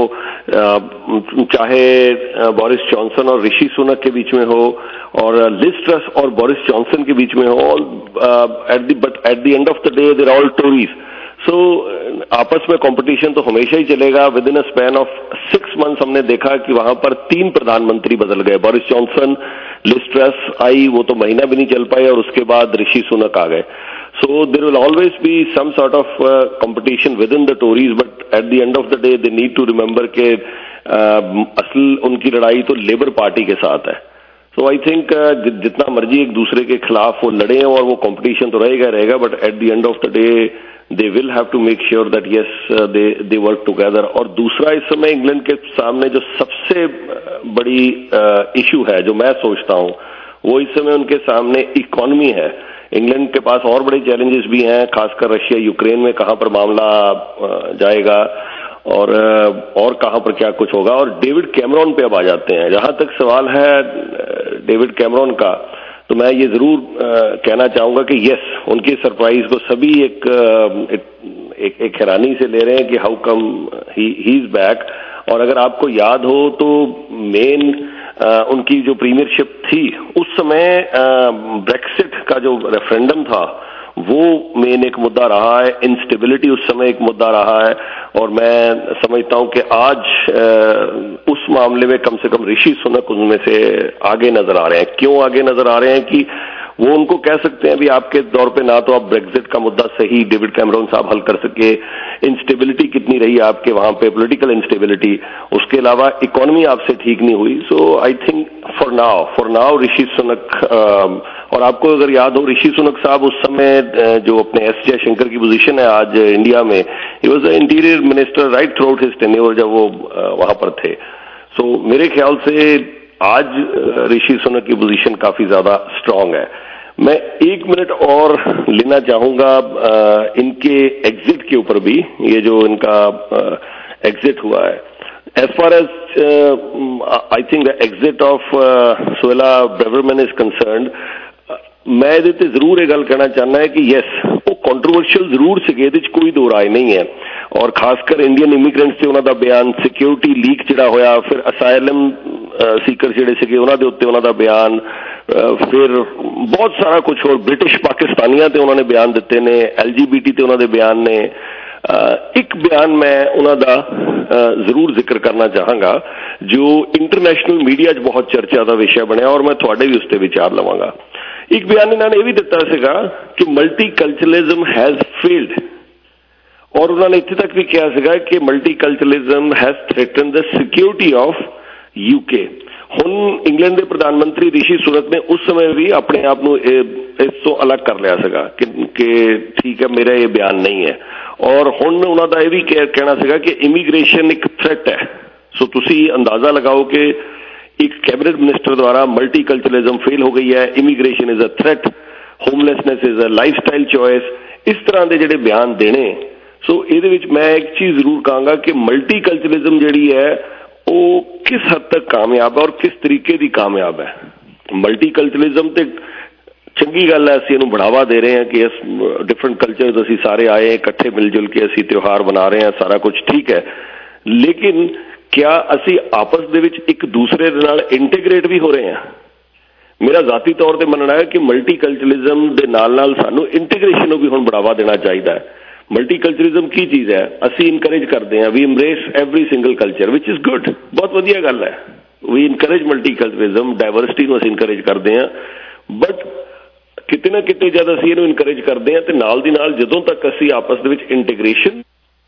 चाहे बोरिस जॉनसन और ऋषि सुनक के बीच में हो, और लिज ट्रस और बोरिस जॉनसन के बीच में हो। At the but at the end of the day there are all Tories. So so, आपस में कंपटीशन तो हमेशा ही चलेगा। Within a span of six months हमने देखा कि वहां पर तीन प्रधानमंत्री बदल गए। बोरिस जॉनसन, लिज ट्रस आई, वो तो महीना भी नहीं चल पाए, और उसके बाद ऋषि सुनक आ गए। So there will always be some sort of competition within the Tories, but at the end of the day they need to remember के असल उनकी लड़ाई तो लेबर पार्टी के साथ है। सो आई थिंक जितना मर्जी एक दूसरे के खिलाफ वो लड़े और वो कंपटीशन तो रहेगा रहेगा, but at the end of the day they will have to make sure that yes uh, they they work together। और दूसरा इस समय इंग्लैंड के सामने जो सबसे बड़ी इशू uh, है, जो मैं सोचता हूं, वो इस समय उनके सामने इकोनॉमी है। इंग्लैंड के पास और बड़े चैलेंजेस भी हैं, खासकर रशिया यूक्रेन में कहां पर मामला uh, जाएगा और uh, और कहां पर क्या कुछ होगा। और डेविड कैमरन पे अब आ जाते हैं। जहां तक सवाल है डेविड कैमरन का, तो मैं ये जरूर आ, कहना चाहूंगा कि यस, उनकी सरप्राइज को सभी एक एक, एक हैरानी से ले रहे हैं कि how come he is back. और अगर आपको याद हो तो मेन उनकी जो प्रीमियरशिप थी उस समय ब्रेक्सिट का जो रेफरेंडम था वो मेन एक मुद्दा रहा है, इंस्टेबिलिटी उस समय एक मुद्दा रहा है। और मैं समझता हूं कि आज उस मामले में कम से कम ऋषि सुनक उनमें से आगे नजर आ रहे हैं। क्यों आगे नजर आ रहे हैं कि वो उनको कह सकते हैं भी आपके दौर पे ना तो आप ब्रेक्सिट का मुद्दा सही डेविड कैमरन साहब हल कर सके, इंस्टेबिलिटी कितनी रही आपके वहां पे, पॉलिटिकल इंस्टेबिलिटी, उसके अलावा इकोनॉमी आपसे ठीक नहीं हुई। So I think for now for now Rishi Sunak, और आपको अगर याद हो ऋषि सुनक साहब उस समय जो अपने एस जयशंकर की पोजीशन है आज इंडिया में, he was the interior minister right throughout his tenure जब वो वहां पर थे। सो so, मेरे ख्याल से आज ऋषि सुनक की पोजीशन काफी ज्यादा स्ट्रांग है। मैं एक मिनट और लेना चाहूंगा इनके एग्जिट के ऊपर भी, ये जो इनका एग्जिट हुआ है। As far as I think the exit of Suella Braverman is concerned, मैं ये जरूर ये गल कहना चाहना है कि यस वो कंट्रोवर्शियल जरूर सीगे, ਇਹਦੇ ਚ कोई दो राय नहीं है। और खासकर इंडियन इमीग्रेंट्स से उन्होंने बयान, सिक्योरिटी लीक जिहड़ा होया, फिर असाइलम सीकर जिहड़े सीगे उन्होंने उत्ते उन्होंने बयान, फिर बहुत सारा कुछ और ब्रिटिश पाकिस्तानियों ते उन्होंने बयान दिते ने, एलजीबीटी ते उन्होंने बयान ने। एक बयान मैं उन्होंने जरूर जिक्र करना चाहांगा जो इंटरनेशनल मीडिया च बहुत चर्चा का विषय बनया, और मैं थोड़े भी उसते विचार लवांगा। एक बयान इन्होंने यह भी दिता सीगा कि मल्टी कल्चरलिज्म हैज फेल्ड, और उन्होंने इत्थे तक भी कहा सीगा कि multiculturalism has threaten the security of UK. हुण इंग्लैंड के प्रधानमंत्री ऋषि सुनक ने उस समय भी अपने आप को ਇਸ ਤੋਂ ਅਲੱਗ ਕਰ ਲਿਆ ਸੀਗਾ ਕਿ ਠੀਕ ਹੈ ਮੇਰਾ ਇਹ ਬਿਆਨ ਨਹੀਂ ਹੈ। ਔਰ ਹੁਣ ਉਹਨਾਂ ਦਾ ਇਹ ਵੀ ਕਹਿਣਾ ਸੀਗਾ ਕਿ ਇਮੀਗ੍ਰੇਸ਼ਨ ਇੱਕ ਥ੍ਰੈਟ ਹੈ। ਸੋ ਤੁਸੀਂ ਅੰਦਾਜ਼ਾ ਲਗਾਓ ਕਿ ਇੱਕ ਕੈਬਨਿਟ ਮਿਨਿਸਟਰ ਦੁਆਰਾ ਮਲਟੀਕਲਚਰਲਿਜ਼ਮ ਫੇਲ ਹੋ ਗਈ ਹੈ, immigration is a threat, homelessness is a lifestyle choice, ਇਸ ਤਰ੍ਹਾਂ ਦੇ ਜਿਹੜੇ ਬਿਆਨ ਦੇਣੇ। ਸੋ ਇਹਦੇ ਵਿੱਚ ਮੈਂ ਇੱਕ ਚੀਜ਼ ਜ਼ਰੂਰ ਕਹਾਂਗਾ ਕਿ ਮਲਟੀਕਲਚਰਲਿਜ਼ਮ ਜਿਹੜੀ ਹੈ ਉਹ ਕਿਸ ਹੱਦ ਤੱਕ ਕਾਮਯਾਬ ਹੈ ਔਰ ਕਿਸ ਤਰੀਕੇ ਦੀ ਕਾਮਯਾਬ ਹੈ। ਮਲਟੀਕਲਚਰਲਿਜ਼ਮ ਤੇ ਚੰਗੀ ਗੱਲ ਹੈ, ਅਸੀਂ ਇਹਨੂੰ ਬੜਾਵਾ ਦੇ ਰਹੇ ਹਾਂ ਕਿ ਇਸ ਡਿਫਰੈਂਟ ਕਲਚਰਸ ਅਸੀਂ ਸਾਰੇ ਆਏ ਇਕੱਠੇ ਮਿਲ ਜੁਲ ਕੇ ਅਸੀਂ ਤਿਉਹਾਰ ਮਨਾ ਰਹੇ ਹਾਂ, ਸਾਰਾ ਕੁਝ ਠੀਕ ਹੈ, ਲੇਕਿਨ ਕਿਆ ਅਸੀਂ ਆਪਸ ਦੇ ਵਿੱਚ ਇੱਕ ਦੂਸਰੇ ਦੇ ਨਾਲ ਇੰਟੀਗ੍ਰੇਟ ਵੀ ਹੋ ਰਹੇ ਹਾਂ? ਮੇਰਾ ਜ਼ਾਤੀ ਤੌਰ ਤੇ ਮੰਨਣਾ ਹੈ ਕਿ ਮਲਟੀਕਲਚਰਲਿਜ਼ਮ ਦੇ ਨਾਲ ਨਾਲ ਸਾਨੂੰ ਇੰਟੀਗ੍ਰੇਸ਼ਨ ਨੂੰ ਵੀ ਹੁਣ ਬੜਾਵਾ ਦੇਣਾ ਚਾਹੀਦਾ ਹੈ। ਮਲਟੀਕਲਚਰਲਿਜ਼ਮ ਕੀ ਚੀਜ਼ ਹੈ? ਅਸੀਂ ਇਨਕਰੇਜ ਕਰਦੇ ਹਾਂ, we embrace every single culture which is good, ਬਹੁਤ ਵਧੀਆ ਗੱਲ ਹੈ। ਵੀ ਇਨਕਰੇਜ ਮਲਟੀਕਲਚਰਲਿਜ਼ਮ, ਡਾਇਵਰਸਿਟੀ ਨੂੰ ਅਸੀਂ ਇਨਕਰੇਜ ਕਰਦੇ ਹਾਂ, ਬਟ ਕਿਤੇ ਨਾ ਕਿਤੇ ਜਦ ਅਸੀਂ ਇਹਨੂੰ ਇਨਕਰੇਜ ਕਰਦੇ ਹਾਂ ਤੇ ਨਾਲ ਦੀ ਨਾਲ ਜਦੋਂ ਤੱਕ ਅਸੀਂ ਆਪਸ ਦੇ ਵਿੱਚ integration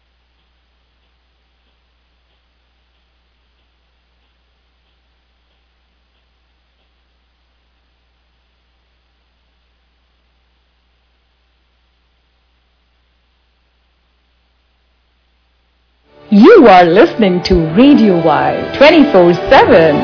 You are listening to Radio Y twenty-four seven.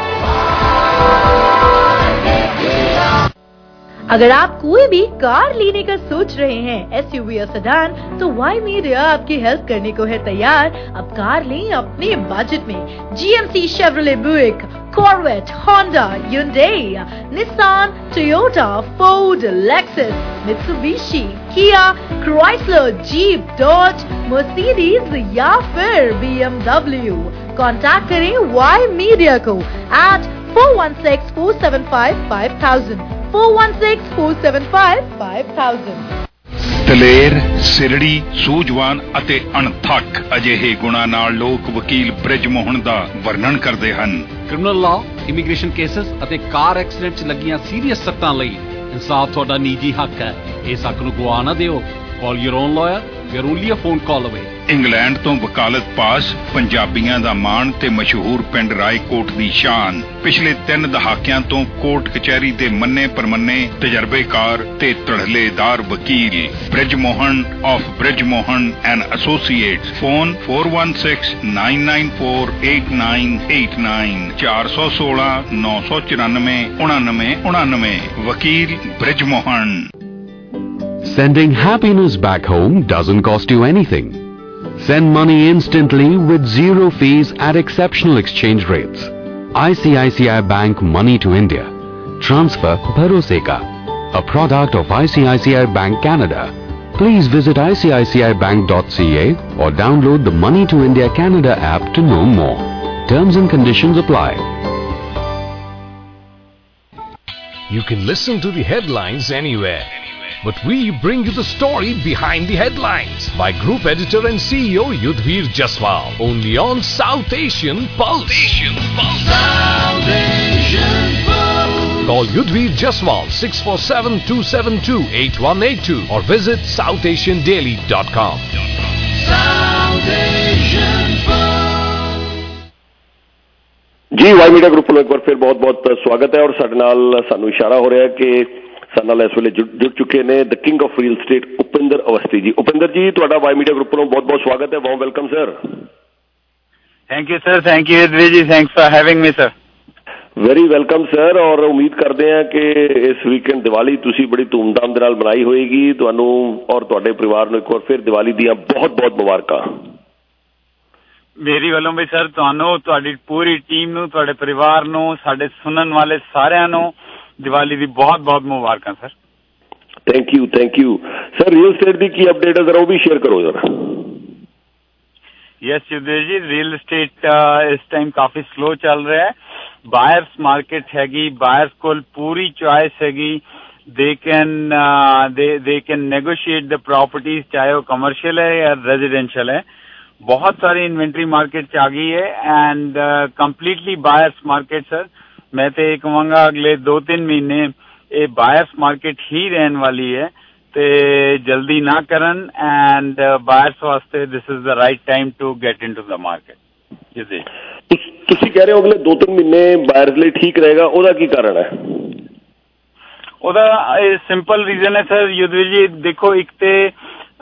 अगर आप कोई भी कार लेने का सोच रहे हैं, एसयूवी या सेडान, तो वाई मीडिया आपकी हेल्प करने को है तैयार। अब कार लें अपने बजट में। GMC, Chevrolet Buick, Corvette, Honda, Hyundai, Nissan, Toyota, Ford, Lexus, Mitsubishi, Kia, Chrysler, Jeep, Dodge, Mercedes या फिर बीएमडब्ल्यू। कॉन्टैक्ट करें वाई मीडिया को at four one six four seven five five thousand, four one six four seven five five thousand। ਦਲੇਰ, ਸਿਰੜੀ, ਸੂਝਵਾਨ ਅਤੇ ਅਣਥੱਕ ਅਜਿਹੇ ਗੁਣਾਂ ਨਾਲ ਲੋਕ ਵਕੀਲ ਬ੍ਰਿਜ ਮੋਹਨ ਦਾ ਵਰਣਨ ਕਰਦੇ ਹਨ। ਕ੍ਰਿਮੀਨਲ ਲਾਅ, ਇਮੀਗ੍ਰੇਸ਼ਨ ਕੇਸਸ ਅਤੇ ਕਾਰ ਐਕਸੀਡੈਂਟ 'ਚ ਲੱਗੀਆਂ ਸੀਰੀਅਸ ਸੱਟਾਂ ਲਈ ਇਨਸਾਫ ਤੁਹਾਡਾ ਨਿੱਜੀ ਹੱਕ ਹੈ। ਇਸ ਹੱਕ ਨੂੰ ਗਵਾ ਨਾ ਦਿਓ। Call your own lawyer, we are only a phone call away. England ਤੋਂ ਵਕਾਲਤ ਪਾਸ, ਪੰਜਾਬੀਆਂ ਦਾ ਮਾਣ ਤੇ ਮਸ਼ਹੂਰ ਪਿੰਡ ਰਾਏਕੋਟ ਦੀ ਸ਼ਾਨ। ਪਿਛਲੇ ਤਿੰਨ ਦਹਾਕਿਆਂ ਤੋਂ ਕੋਰਟ ਕਚਹਿਰੀ ਦੇ ਮੰਨੇ ਪਰਮੰਨੇ ਤਜਰਬੇਕਾਰ ਤੇ ਧੜਲੇਦਾਰ ਵਕੀਲ Brij Mohan of Brij Mohan and associates. Phone four one six nine nine four eight nine eight nine, ਚਾਰ ਸੌ ਸੋਲਾਂ ਨੌ ਸੌ ਚੁਰਾਨਵੇਂ ਉਣਾਨਵੇਂ ਉਣਾਨਵੇਂ। ਵਕੀਲ Brij Mohan. Sending happiness back home doesn't cost you anything. Send money instantly with zero fees at exceptional exchange rates. I C I C I Bank Money to India. Transfer Bharose Ka, a product of I C I C I Bank Canada. Please visit I C I C I bank dot C A or download the Money to India Canada app to know more. Terms and conditions apply. You can listen to the headlines anywhere, but we bring you the story behind the headlines by Group Editor and C E O Yudhvir Jaswal, only on South Asian Pulse. Asian Pulse. South Asian Pulse. Call Yudhvir Jaswal six four seven two seven two eight one eight two or visit south asian daily dot com. South Asian Pulse. जी Y Media group ਨੂੰ ਇੱਕ ਵਾਰ ਫਿਰ ਬਹੁਤ-ਬਹੁਤ ਸਵਾਗਤ ਹੈ ਔਰ ਸਾਡੇ ਨਾਲ ਸਾਨੂੰ ਇਸ਼ਾਰਾ ਹੋ ਰਿਹਾ ਹੈ ਕਿ ਸਾਡੇ ਨਾਲ ਇਸ ਵੇਲੇ ਜੁੜ ਚੁੱਕੇ ਨੇ the king of real estate Upinder Awasthi ji. Upinder ਜੀ, ਤੁਹਾਡਾ ਵਾਈ ਮੀਡੀਆ ਗਰੁੱਪ ਨੂੰ ਬਹੁਤ ਬਹੁਤ ਸਵਾਗਤ ਹੈ। Warm welcome sir. Thank you sir. Thank you ਵੀਰ ਜੀ। Thanks for having me sir. Very welcome sir. ਔਰ ਉਮੀਦ ਕਰਦੇ ਹਾਂ ਕਿ ਇਸ ਵੀਕਐਂਡ ਦੀਵਾਲੀ ਤੁਸੀਂ ਬੜੀ ਧੂਮਧਾਮ ਦੇ ਨਾਲ ਮਨਾਈ ਹੋਏਗੀ। ਤੁਹਾਨੂੰ ਔਰ ਤੁਹਾਡੇ ਪਰਿਵਾਰ ਨੂੰ ਇੱਕ ਵਾਰ ਫਿਰ ਦੀਵਾਲੀ ਦੀਆਂ ਬਹੁਤ ਬਹੁਤ ਮੁਬਾਰਕਾਂ। ਮੇਰੀ ਵੱਲੋਂ ਵੀ ਸਰ ਤੁਹਾਨੂੰ, ਤੁਹਾਡੀ ਪੂਰੀ ਟੀਮ ਨੂੰ, ਤੁਹਾਡੇ ਪਰਿਵਾਰ ਨੂੰ, ਸਾਡੇ ਸੁਣਨ ਵਾਲੇ ਸਾਰਿਆਂ ਨੂੰ ਦੀਵਾਲੀ ਦੀ ਬਹੁਤ ਬਹੁਤ ਮੁਬਾਰਕਾਂ sir. Thank you thank you sir. Real estate ਦੀ ਕੀ ਅਪਡੇਟ ਹੈ ਜ਼ਰਾ ਉਹ ਵੀ ਸ਼ੇਅਰ ਕਰੋ ਜ਼ਰਾ। Yes Yudhvir ji, real estate ਇਸ ਟਾਈਮ ਕਾਫੀ ਸਲੋ ਚੱਲ ਰਿਹਾ ਹੈ। ਬਾਇਰਸ ਮਾਰਕੀਟ ਹੈਗੀ, ਬਾਇਰਸ ਕੋਲ ਪੂਰੀ ਚੁਆਇਸ ਹੈਗੀ। ਦੇ ਕੈਨ ਦੇ they can negotiate the properties, ਚਾਹੇ ਉਹ ਕਮਰਸ਼ੀਅਲ ਹੈ ਜਾਂ ਰੈਜ਼ੀਡੈਂਸ਼ੀਅਲ ਹੈ। ਬਹੁਤ ਸਾਰੀ ਇਨਵੈਂਟਰੀ ਮਾਰਕੀਟ 'ਚ ਆ ਗਈ ਹੈ and completely buyers market sir. ਮੈਂ ਤੇ ਕਹਾਂਗਾ ਅਗਲੇ ਦੋ ਤਿੰਨ ਮਹੀਨੇ ਇਹ ਬਾਇਰਸ ਮਾਰਕੀਟ ਹੀ ਰਹਿਣ ਵਾਲੀ ਹੈ ਤੇ ਜਲਦੀ ਨਾ ਕਰਨ ਐਂਡ ਬਾਇਰਸ ਵਾਸਤੇ this is the right time to get into the market. ਜੀ ਤੁਸੀਂ ਕਹਿ ਰਹੇ ਹੋ ਅਗਲੇ ਦੋ ਤਿੰਨ ਮਹੀਨੇ ਬਾਇਰਸ ਲਈ ਠੀਕ ਰਹੇਗਾ, ਉਹਦਾ ਕੀ ਕਾਰਨ ਹੈ? ਉਹਦਾ ਸਿੰਪਲ ਰੀਜ਼ਨ ਹੈ ਸਰ ਯੁਧਵੀਰ ਜੀ, ਦੇਖੋ ਇੱਕ ਤੇ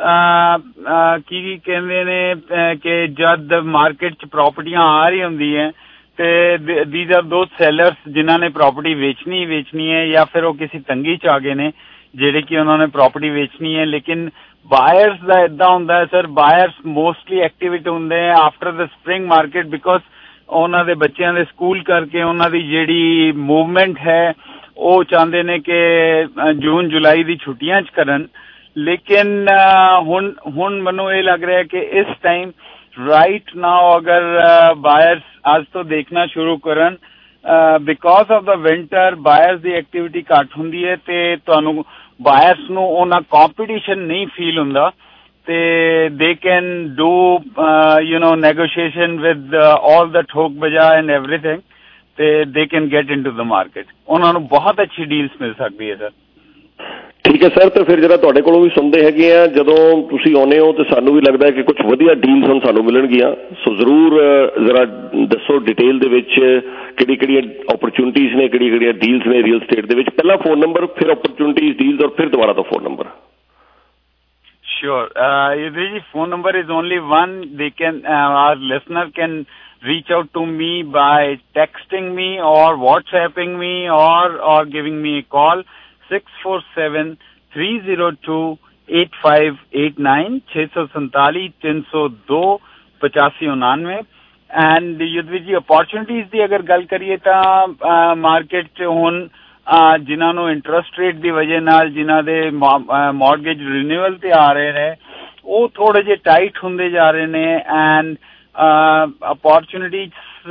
ਕੀ ਕਹਿੰਦੇ ਨੇ ਕਿ ਜਦ ਮਾਰਕੀਟ 'ਚ ਪ੍ਰਾਪਰਟੀਆਂ ਆ ਰਹੀ ਹੁੰਦੀਆਂ ਤੇ ਦੀਜ਼ ਆਰ ਦੋਜ਼ ਸੈਲਰਸ ਜਿਨ੍ਹਾਂ ਨੇ ਪ੍ਰਾਪਰਟੀ ਵੇਚਣੀ ਵੇਚਣੀ ਹੈ ਜਾਂ ਫਿਰ ਉਹ ਕਿਸੇ ਤੰਗੀ 'ਚ ਆ ਗਏ ਨੇ ਜਿਹੜੇ ਕਿ ਉਹਨਾਂ ਨੇ ਪ੍ਰਾਪਰਟੀ ਵੇਚਣੀ ਹੈ। ਲੇਕਿਨ ਬਾਇਰਸ ਦਾ ਇੱਦਾਂ ਹੁੰਦਾ ਹੈ ਸਰ, ਬਾਇਰਸ ਮੋਸਟਲੀ ਐਕਟੀਵੇਟ ਹੁੰਦੇ ਹੈ after the spring market, because ਉਹਨਾਂ ਦੇ ਬੱਚਿਆਂ ਦੇ ਸਕੂਲ ਕਰਕੇ ਉਹਨਾਂ ਦੀ ਜਿਹੜੀ ਮੂਵਮੈਂਟ ਹੈ ਉਹ ਚਾਹੁੰਦੇ ਨੇ ਕਿ ਜੂਨ ਜੁਲਾਈ ਦੀ ਛੁੱਟੀਆਂ 'ਚ ਕਰਨ। ਲੇਕਿਨ ਹੁਣ ਹੁਣ ਮੈਨੂੰ ਇਹ ਲੱਗ ਰਿਹਾ ਕਿ ਇਸ ਟਾਈਮ ਰਾਈਟ ਨਾਓ ਅਗਰ ਬਾਇਰਸ ਅੱਜ ਤੋਂ ਦੇਖਣਾ ਸ਼ੁਰੂ ਕਰਨ, because of the winter buyers ਦੀ ਐਕਟੀਵਿਟੀ ਘੱਟ ਹੁੰਦੀ ਹੈ ਤੇ ਤੁਹਾਨੂੰ ਬਾਇਰਸ ਨੂੰ ਉਹਨਾਂ ਕੰਪੀਟੀਸ਼ਨ ਨਹੀਂ ਫੀਲ ਹੁੰਦਾ ਤੇ they can do you know negotiation with all the ਠੋਕ ਬਜਾ ਐਂਡ ਐਵਰੀਥਿੰਗ ਤੇ they can get into the market. ਉਹਨਾਂ ਨੂੰ ਬਹੁਤ ਅੱਛੀ ਡੀਲਸ ਮਿਲ ਸਕਦੀ ਹੈ ਸਰ। ਠੀਕ ਹੈ ਸਰ, ਤੇ ਫਿਰ ਜਿਹੜਾ ਤੁਹਾਡੇ ਕੋਲੋਂ ਵੀ ਸੁਣਦੇ ਹੈਗੇ ਆ ਜਦੋਂ ਤੁਸੀਂ ਆਉਂਦੇ ਹੋ ਤੇ ਸਾਨੂੰ ਵੀ ਲੱਗਦਾ ਕਿ ਕੁਝ ਵਧੀਆ ਡੀਲਸ ਹੁਣ ਸਾਨੂੰ ਮਿਲਣਗੀਆਂ, ਸੋ ਜ਼ਰੂਰ ਜ਼ਰਾ ਦੱਸੋ ਡਿਟੇਲ ਦੇ ਵਿੱਚ ਕਿਹੜੀ ਕਿਹੜੀਆਂ ਓਪਰਚੁਨਿਟੀਜ਼ ਨੇ, ਕਿਹੜੀਆਂ ਕਿਹੜੀਆਂ ਡੀਲਸ ਨੇ ਰੀਅਲ ਸਟੇਟ ਦੇ ਵਿੱਚ। ਪਹਿਲਾ ਫੋਨ ਨੰਬਰ, ਫਿਰ ਓਪਰਚੁਨਿਟੀਜ਼, ਡੀਲਸ ਔਰ ਫਿਰ ਦੁਬਾਰਾ ਤੋਂ phone number. Sure. Uh, the phone number is only one. They can, uh, our listener can reach out to me by texting me or WhatsApping me or, or giving me a call. six four seven, three zero two, eight five eight nine, six seven seven, three zero two, five eight nine nine. And Yudhvir ji, opportunities ਦੀ ਅਗਰ ਗੱਲ ਕਰੀਏ ਤਾਂ market 'ਚ ਹੁਣ ਜਿਨ੍ਹਾਂ ਨੂੰ interest rate ਦੀ ਵਜ੍ਹਾ ਨਾਲ ਜਿਨ੍ਹਾਂ ਦੇ ਮੌਰਗੇਜ ਰਿਨਿਊਅਲ ਤੇ ਆ ਰਹੇ ਨੇ ਉਹ ਥੋੜੇ ਜਿਹੇ ਟਾਈਟ ਹੁੰਦੇ ਜਾ ਰਹੇ ਨੇ ਐਂਡ ਅਪੋਰਚੁਨਿਟੀਜ਼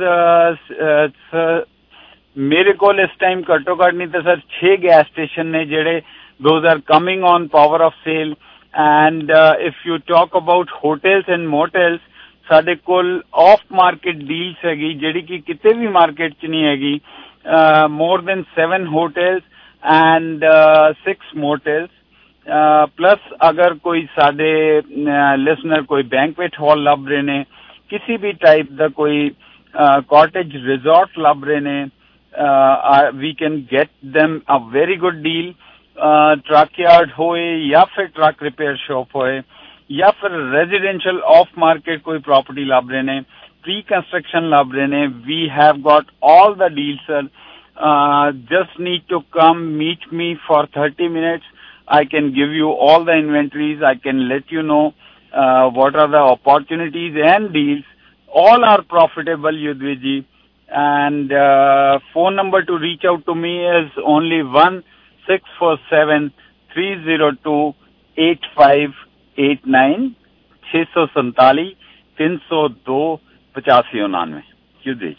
ਮੇਰੇ ਕੋਲ ਇਸ ਟਾਈਮ ਘੱਟੋ ਘੱਟ ਨਹੀਂ ਤਾਂ ਸਰ ਛੇ ਗੈਸ ਸਟੇਸ਼ਨ ਨੇ ਜਿਹੜੇ those are coming on power of sale and if you talk about hotels and motels ਸਾਡੇ ਕੋਲ ਆਫ ਮਾਰਕੀਟ ਡੀਲਸ ਹੈਗੀ ਜਿਹੜੀ ਕਿ ਕਿਤੇ ਵੀ ਮਾਰਕੀਟ 'ਚ ਨਹੀਂ ਹੈਗੀ। Uh, more than seven hotels and uh, six motels. Uh, plus अगर कोई साडे listener कोई banquet hall लभ रहे ने, किसी भी type दा कोई uh, cottage resort लभ रहे ने, uh, we can get them a very good deal. Uh, truck yard होए या फिर truck repair shop होए या फिर residential off market कोई property लभ रहे ने, pre-construction lab rene, we have got all the deals, sir. Uh, just need to come meet me for thirty minutes. I can give you all the inventories. I can let you know uh, what are the opportunities and deals. All are profitable, Yudhviji. And uh, phone number to reach out to me is only one six four seven three zero two eight five eight nine, six seven seven, three zero two. पचासी उन्नानवे युद्धेज।